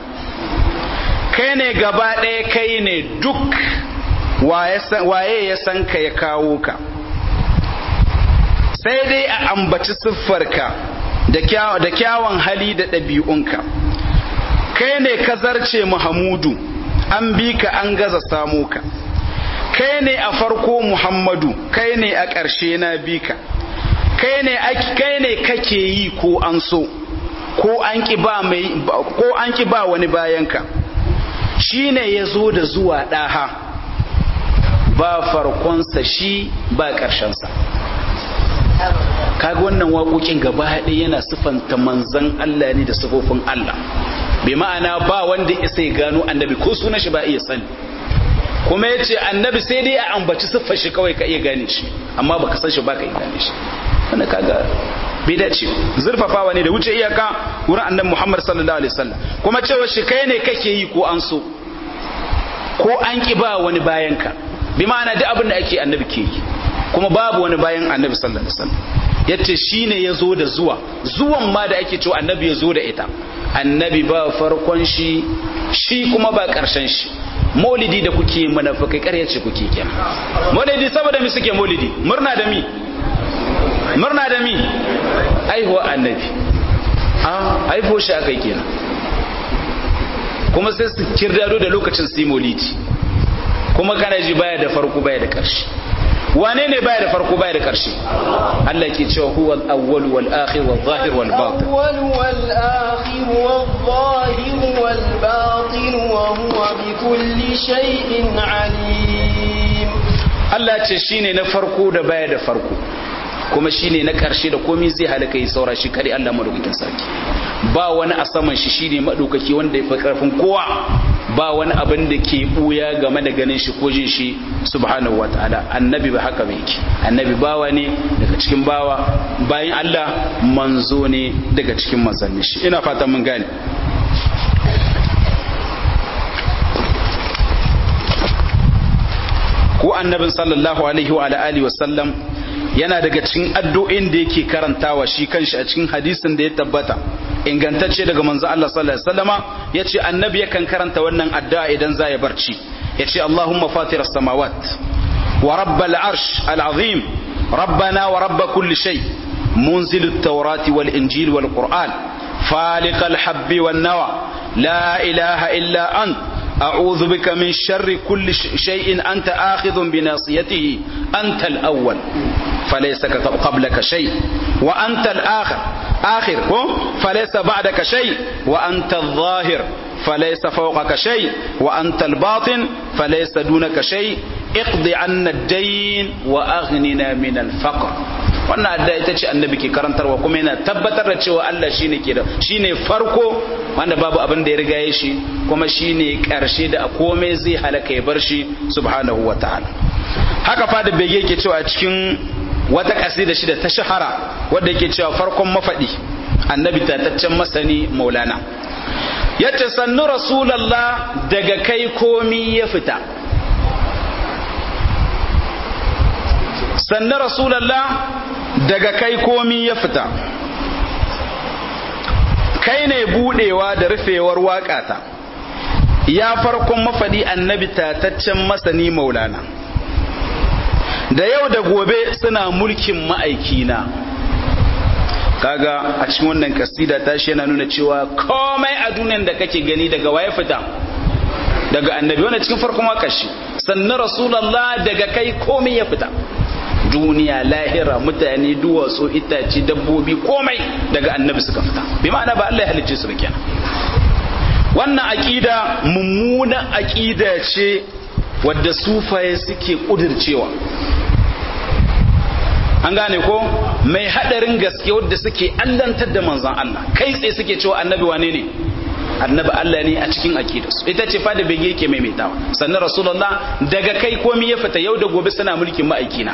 kai ne gaba ɗaya kai ne duk waye ya san ka ya kawo ka sai dai a ambaci siffarka da kyawun hali da ɗabi'unka. Kai ne ka zarce Muhammadu, an bi ka an gaza samu ka. Kai ne a farko Muhammadu, kai ne a ƙarshe na bi ka. Kai ne kai ne kake yi ko an so, ko an ki ba mai ko an ki ba wani bayanka. Shine yazo da zuwa ɗaha, ba farkonsa shi ba ƙarshensa. Kaga wannan waƙoƙin gaba ɗaya yana sifanta manzon Allah ne da sifofin Allah. Bi ma'ana ba wanda isa ya gano annabi ko sunan shi ba iya sani. Kuma yace annabi sai dai a ambaci siffar shi kawai ka iya gane shi, amma baka san shi ba ka iya gane shi. Wannan kaga bai dace, zurfafawa ne da wuce iyaka wurin annabi Muhammad sallallahu alaihi wasallam. Kuma cewa shi kai ne kake yi ko an so, ko an ki ba wani bayanka. Bi ma'ana duk abin da ake annabi ke yi, kuma babu wani bayan annabi sallallahu alaihi wasallam. Yace shine yazo da zuwa, zuwan ma da ake cewa annabi yazo da ita. Annabi ba farkon shi, shi kuma ba karshen shi. Maulidi da kuke munafikai ƙarya ce kuke kenan. Maulidi saboda mi suke maulidi? Murna da mi? Murna da mi? Aihuwa annabi. Ah, aifo shi akai kenan. Kuma sai su kirdado da lokacin su maulidi. Kuma kana ji baya da farko baya da ƙarshe. Wane ne baya da farko baya da ƙarshe? Allah ke cewa huwa al-awwal wal akhir wal zahir wal batin. Al-awwal wal akhir wal zahir wal batin wa huwa bi kulli shay'in alim. Allah ce shine na farko da baya da farko, kuma shine na ƙarshe da komai zai halaka yi saura shi kare Allah madaukakin sarki. Ba wani a saman shi shine madaukaki wanda ya fi karfin kowa. Ba wani abin da ke buya game da ganin shi ko jin shi subhanahu wataala. Annabi ba haka ba yake. Annabi bawa ne daga cikin bawa, bayan Allah manzo ne daga cikin manzanni shi. Ina fatan mun gane. Ko annabin sallallahu alaihi wa alihi wa sallam yana daga cikin addu'o'in da yake karantawa shi kanshi a cikin hadisin da ya tabbata ingantacce daga manzo Allah sallallahu alaihi wasallama yace annabi yakan karanta wannan addu'a idan zai barci. Yace Allahumma fatiras samawat wa rabbal arsh al'azim rabbana wa rabb kulli shay munzilut tawrati wal injil wal qur'an faliqal habbi wan nawa la ilaha illa ant أعوذ بك من شر كل شيء أنت آخذ بناصيته أنت الأول فليس قبلك شيء وأنت الآخر آخر فليس بعدك شيء وأنت الظاهر فليس فوقك شيء وأنت الباطن فليس دونك شيء اقض عنا الدين وأغننا من الفقر. wannan adda ita ce annabi ke karantarwa kuma yana tabbatar da cewa Allah shine ke da shine farko wanda babu abin da ya riga ya shi, kuma shine karshe da komai zai halaka ya bar shi subhanahu wataala. Haka fa da bege yake cewa a cikin wata kasida shi da ta shahara wanda yake cewa farkon mafadi annabi tataccen masani maulana yace sannu rasulullah daga kai komi ya fita, sannu rasulullah daga kai komi ya fita, kai ne budewa da rufewar waƙata, ya farkon mafadi annabi tataccen masani maulana, da yau da gobe suna mulkin ma'aikina. Kaga a cikin wannan kasida tashi yana nuna cewa komai a duniyar da kake gani daga waye fita, daga annabi. Wannan cikin farkon wakashi sannan rasulullah daga kai komai ya fita, duniya lahira mutane duwatsu itace dabbobi komai daga annabi suka fita, bi ma'ana ba Allah ya halicce su kenan. Wannan aqida mummunan aqida ce wadda sufaye suke kudircewa, an gane ko, mai hadarin gaske wadda suke allantar da manzon Allah kai tsaye suke cewa annabi wane ne, annabi Allah ne a cikin aqidarsu. Ita ce fa da bege yake maimaitawa sannan rasulullah daga kai komai ya fita, yau da gobe suna mulkin ma'aikina.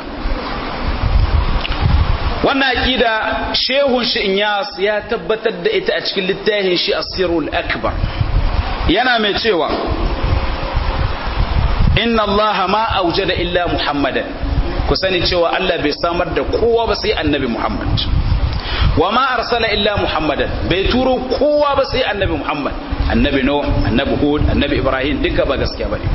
Wannan aqida shehun shi Inyas ya tabbatar da ita a cikin littafin shi Asirul Akbar, yana mai cewa inna Allah ma aujada illa Muhammadan, ku sani cewa Allah bai samar da kowa ba sai annabi Muhammad, wa ma arsala illa Muhammadan, bai turo kowa ba sai annabi Muhammad, annabi Nuh, annabi Hud, annabi Ibrahim duka ba gaskiya bane.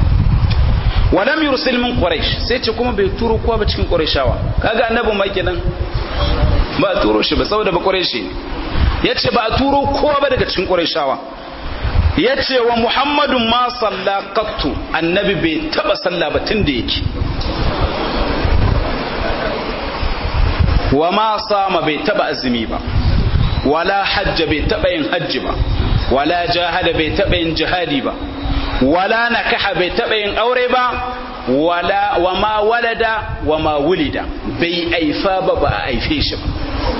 Wa lam yursil min Quraysh, sai ce kuma bai turo kowa ba cikin Qurayshawa. Kaga annabi mai kenan ba a turo shi ba saboda ba Quraishi ne yace ba a turo kowa ba daga cikin Qurayshawa yace wa Muhammadun ma salla qattu annabi bai taba sallah ba tun da yake wa ma sama bai taba azumi ba wala hajja bai taba yin hajji ba wala jahada bai taba yin jihadi ba wala nakaha bai taba yin aure ba wala wa ma walada wa ma wulida bai aifa ba ba a aife shi ba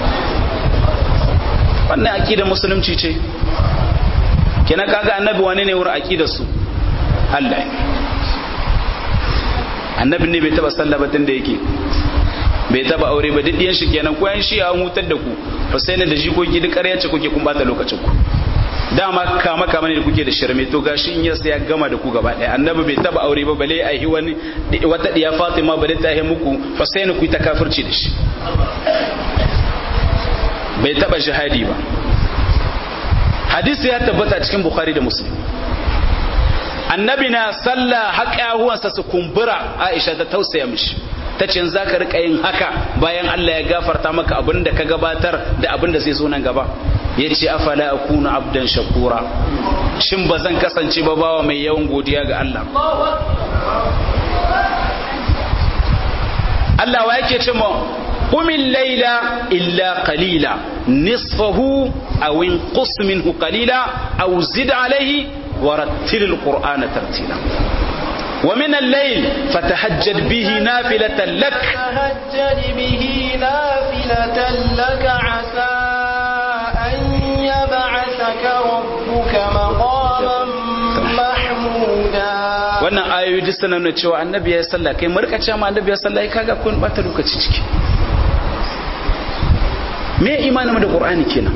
wannan aqidar musulunci ce kenan kaga annabi wane ne wurin aqidar su Allah annabi ne bai taba sallah ba tun da yake bai taba aure ba duk diyan shi kenan ko yan shi ya hutar da ku Husaini da jikoki duk ƙarya ce kuke kun bata lokacin ku dama kama kama ne da kuke da shirme to gashi in yasa ya gama da ku gaba daya annabi bai taba aure ba bale ai wani wata diya Fatima bale ta yi muku Husaini ku ta kafirci da shi bai taba jihadi ba hadisi ya tabbata cikin Bukhari da Muslim annabi na sallah haƙahuwansa su kumbura Aisha ta tausaya mishi ta ce za ka riƙa yin haka bayan Allah ya gafarta maka abin da ka gabatar da abin da zai zo nan gaba ya ce afala akunu abdan shakura shin ba zan kasance ba bawa mai yawan godiya ga Allah Allah wa yake ce mu qumil layla illa qalila nisfahu aw inqus minhu qalila aw zid alayhi warattilil qur'ana tartila ومن الليل فتهجد به نافلة لك فتهجد به نافلة لك عسى أن يبعثك ربك مقاما محمودا wannan ayoyi duk suna nuna cewa annabi ya salla kai murka cewa ma annabi ya salla kaga kun bata lokaci ciki me imanin da Qur'ani kenan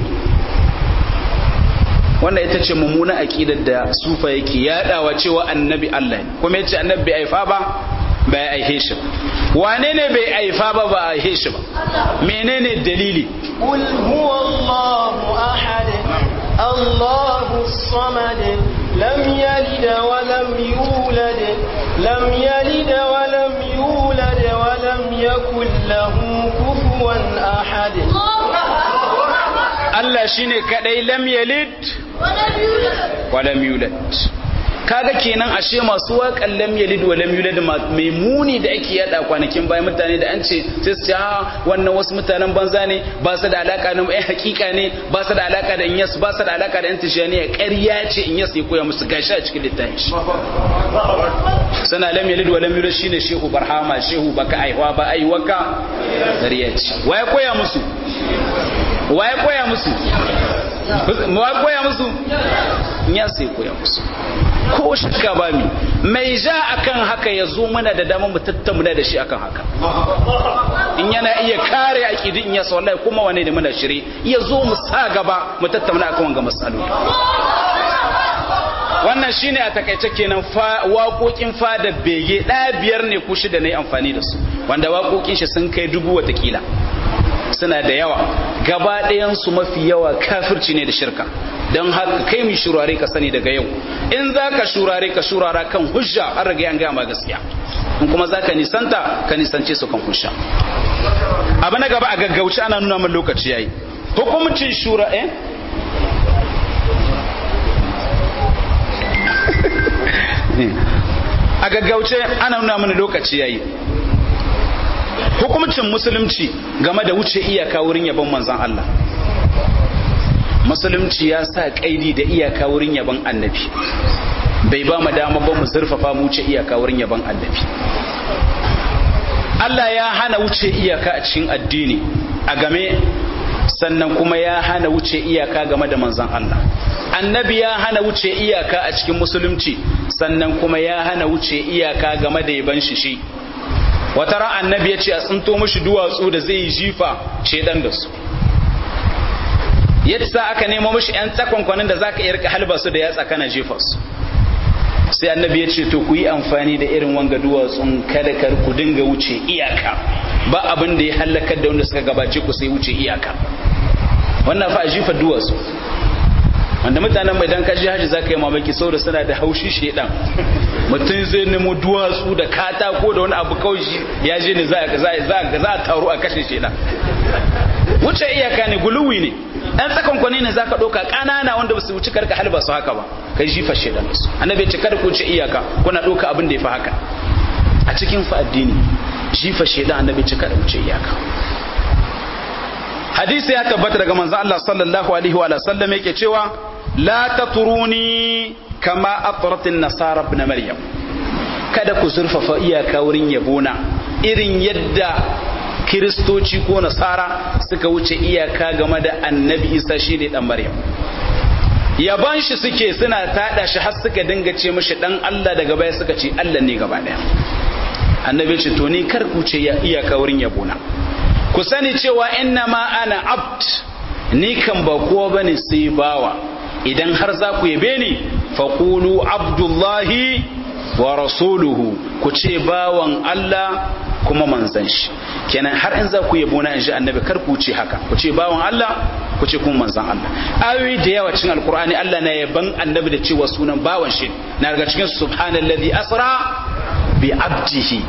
wannan ita ce mummuna aqidar da sufa yake yadawa cewa annabi Allah ne kuma yace annabi bai aifa ba bai aihe shi wane ne bai aifa ba ba aihe shi ba menene dalili qul huwallahu ahad Allahu samad lam yalid wa lam yulad lam yalid wa lam yulad wa lam yakul lahu kufuwan ahad Allah shine kadai lam yalid wa lam yulad kaga kenan ashe masu waƙan lam yalid wa lam yulad mai muni da ake yada kwanakin bayan mutane da an ce sai su ha wannan wasu mutanen banza ne ba su da alaka da ai hakika ne ba su da alaka da inyas ba su da alaka da intishaniya ƙarya ce inyas ya koya musu gashi a cikin littafin shi sana lam yalid wa lam yulad shine shehu barhama shehu baka aiwa ba aiwaka ƙarya ce waye koya musu waye koya musu waye koya musu inyas ya koya musu ko shakka ba mi mai ja akan haka ya zo mana da dama mu tattauna da shi akan haka in yana iya kare aqidi in ya sa wallahi kuma wane ne muna shiri ya zo mu sa gaba mu tattauna akan wanga masaloli wannan shine a takaice kenan waƙoƙin fada bege ɗaya biyar ne ko shida ne amfani da su wanda waƙoƙin shi sun kai dubu watakila suna da yawa gaba ɗayansu mafi yawa kafirci ne da shirka don haka kai mai shurare ka sani daga yau in za ka shurare ka shurara kan hujja an rage an gama gaskiya in kuma za ka nisanta ka nisance su kan hujja abu na gaba a gaggauci ana nuna min lokaci yayi hukumcin shura eh a gaggauce ana nuna min lokaci yayi hukumcin musulunci game da wuce iyaka wurin yabon manzan Allah musulunci ya sa kaidi da iyaka wurin yabon annabi bai ba mu dama ba mu zurfafa mu wuce iyaka wurin yabon annabi Allah ya hana wuce iyaka a cikin addini a game sannan kuma ya hana wuce iyaka game da manzan Allah annabi ya hana wuce iyaka a cikin musulunci sannan kuma ya hana wuce iyaka game da yaban shi shi wata ran annabi ya ce a tsinto mashi duwatsu da zai yi jifa shedan da su yadda aka nemo mashi yan tsakonkwanin da za ka irka halba su da yatsa kana jefa su sai annabi ya ce to ku yi amfani da irin wanga duwatsun kada kar ku dinga wuce iyaka ba abin da ya halakar da wanda suka gabace ku sai wuce iyaka wannan fa a jifa duwatsu wanda mutanen mai dan kaji haji za ka yi mamaki saboda suna da haushi shedan mutum zai nemo duwatsu da katako da wani abu kawai shi ya je ne za a taru a kashe shedan wuce iyaka ne guluwi ne ɗan tsakonkwani ne za ka ɗauka ƙanana wanda ba su wuce karka halba su haka ba kai jifa shedan su annabi ya ce kada ku wuce iyaka kuna ɗauka abin da ya fi haka a cikin fa addini jifa shedan annabi ya ce kada wuce iyaka hadisi ya tabbata daga manzon Allah sallallahu alaihi wa sallam yake cewa la taturuni kama atratin nasara ibn maryam kada ku zurfafa iyaka wurin yabona irin yadda kiristoci ko nasara suka wuce iyaka game da annabi isa shine dan maryam yaban shi suke suna tada shi har suka dinga ce mishi dan Allah daga baya suka ce Allah ne gaba daya annabi ce to ni kar ku ce iyaka wurin yabona ku sani cewa inna ma ana abd ni kan ba kowa bane sai bawa idan har za ku yabe ni faqulu abdullahi wa rasuluhu ku ce bawan Allah kuma manzan shi kenan har in za ku yabo na inji annabi kar ku ce haka ku ce bawan Allah ku ce kuma manzan Allah ayoyi da yawa cikin alkur'ani Allah na yaban annabi da cewa sunan bawan shi na daga cikin subhanallazi asra bi abdihi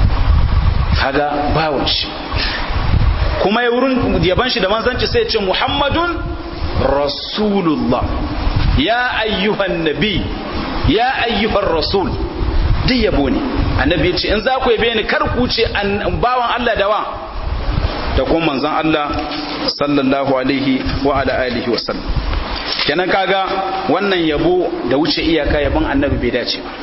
kaga bawan shi kuma ya wurin yaban shi da manzanci sai ya ce muhammadun rasulullah ya ayyuhan nabi ya ayyuhan rasul duk yabo ne annabi ya ce in za ku yabe ni kar ku ce bawan Allah da wa da kuma manzon Allah sallallahu alaihi wa ala alihi wa sallam kenan kaga wannan yabo da wuce iyaka yabon annabi bai dace ba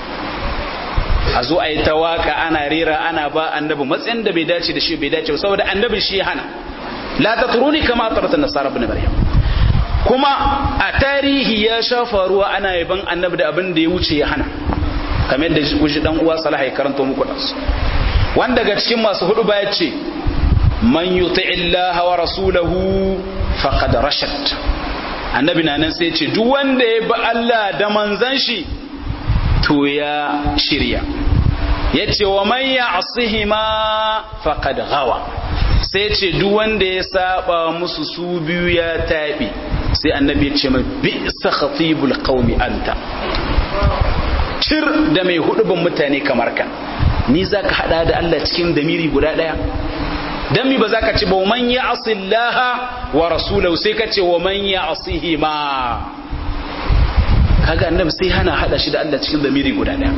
a zo a yi ta waka ana rera ana ba annabi matsayin da bai dace da shi bai dace ba saboda annabi shi ya hana la tatruni kama tarat an-nasara ibn maryam kuma a tarihi ya sha faruwa ana yaban annabi da abin da ya wuce ya hana kamar yadda kushi dan uwa Salah ya karanto muku da su wanda daga cikin masu hudu ba ya ce man yuti illaha wa rasulahu faqad rashad annabi na nan sai ya ce duk wanda ya bi Allah da manzon shi to ya shirya yace wa man ya'sihima faqad ghawa sai ya ce duk wanda ya saba musu su biyu ya tabi sai annabi ya ce mai bi'sa khatibul qaumi anta tir da mai hudubin mutane kamar ka ni zaka hada da Allah cikin damiri guda daya dan mi ba zaka ce ba man ya'sillaha wa rasulahu sai ka ce wa man ya'sihima kaga annabi sai hana hada shi da Allah cikin damiri guda daya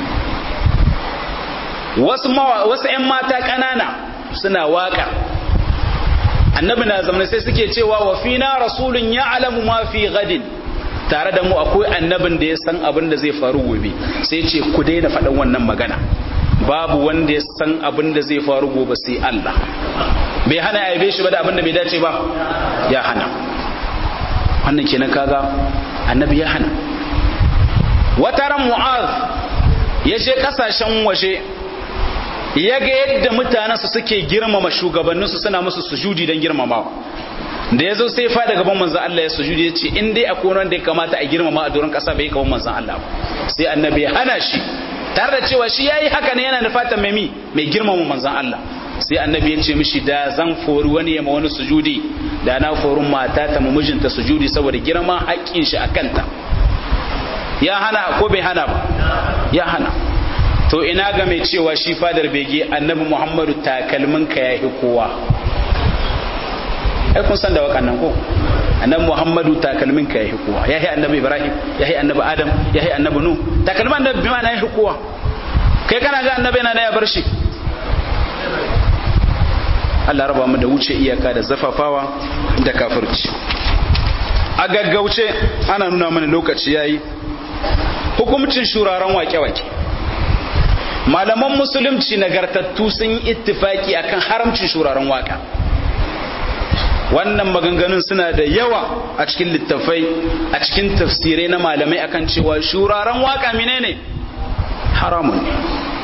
wasu wasu ƴan mata kanana suna waka annabi na zamanin sai suke cewa wa fina rasulun ya'lamu ma fi gadin tare da mu akwai annabin da ya san abin da zai faru gobe sai ce ku daina faɗan wannan magana babu wanda ya san abin da zai faru gobe sai Allah bai hana ya yabe shi ba da abin da bai dace ba ya hana wannan kenan kaga annabi ya hana wataran mu'az ya je kasashen waje ya ga yadda mutanensu suke girmama shugabanninsu suna musu sujudi don girmamawa da ya zo sai fa daga gaban manzan Allah ya sujudi ya ce in dai akwai wanda ya kamata a girmama a doron kasa bai kawo manzan Allah ba sai annabi ya hana shi tare da cewa shi yayi haka ne yana da fatan mai mai girmama manzan Allah sai annabi ya ce mishi da zan fori wani ya ma wani sujudi da na forin mata ta mijinta sujudi saboda girman haƙƙin shi a kanta ya hana ko bai hana ba ya hana to ina ga mai cewa shi fadar bege annabi Muhammadu takalmin ka yahi kowa ai kun san da wakan nan ko annabi Muhammadu takalmin ka yahi kowa yahi annabi Ibrahim yahi annabi Adam yahi annabi Nuh takalmin annabi bi ma'ana yahi kowa kai kana ga annabi yana da ya bar shi Allah raba mu da wuce iyaka da zafafawa da kafirci a gaggauce ana nuna mana lokaci yayi hukumcin shuraren wake-wake malaman musulunci nagartattu sun yi ittifaki akan haramcin shuraren waka wannan maganganun suna da yawa a cikin littafai a cikin tafsirai na malamai akan cewa shuraren waka menene haramun ne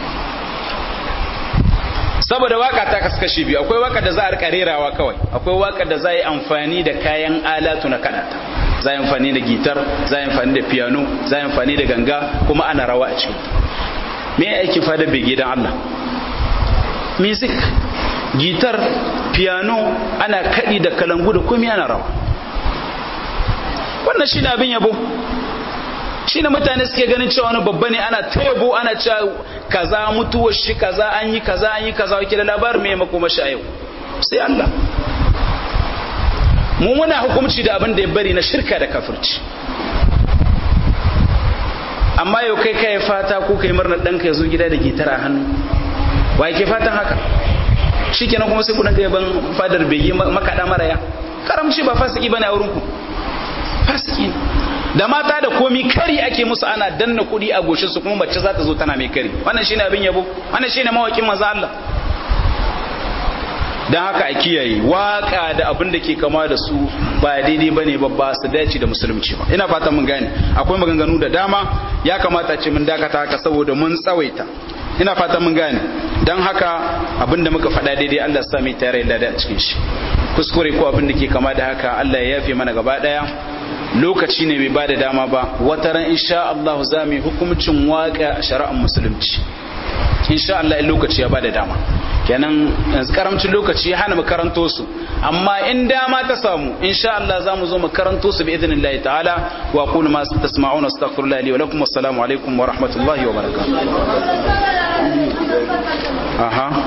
saboda waka ta kaskashi biyu akwai waka da za a rika rerawa kawai akwai waka da za a yi amfani da kayan alatu na kadata za a yi amfani da gitar za a yi amfani da piano za a yi amfani da ganga kuma ana rawa a cikin me ya aiki fada bege don Allah music gitar piano ana kadi da kalangu da komai ana rawa wannan shi ne abin yabo shine mutane suke ganin cewa wani babba ne ana tayabo ana cewa kaza mutuwar shi kaza an yi kaza an yi kaza wake da labarin mai makoma shi a yau sai Allah mu muna hukunci da abin da ya bari na shirka da kafirci amma yau kai kai fata ko kai murnar danka ya zo gida da gitara hannu wa yake fatan haka shikenan kuma sai ku dinga yaban fadar bege makada maraya karamci ba fasiki bane a wurin ku fasiki da mata da komi kari ake musu ana danna kudi a goshin su kuma mace za ta zo tana mai kari wannan shine abin yabo wannan shine mawakin manzo Allah dan haka a kiyaye waka da abin da ke kama da su ba daidai bane ba ba su dace da musulunci ba ina fatan mun gane akwai maganganu da dama ya kamata ce mun dakata haka saboda mun tsawaita ina fatan mun gane dan haka abin da muka faɗa daidai Allah ya sa mu tare da a cikin shi kuskure ko abin da ke kama da haka Allah ya yafe mana gaba daya lokaci ne bai ba da dama ba wata ran insha Allah za mu yi hukuncin waka a shari'ar musulunci insha Allah in lokaci ya ba da dama kenan yanzu karamcin lokaci ya hana mu karanto su amma in dama ta samu insha Allah za mu zo mu karanto su bi idnillahi ta'ala wa aqulu ma tasma'una astaghfirullahi li wa lakum wassalamu alaikum wa rahmatullahi wa barakatuh aha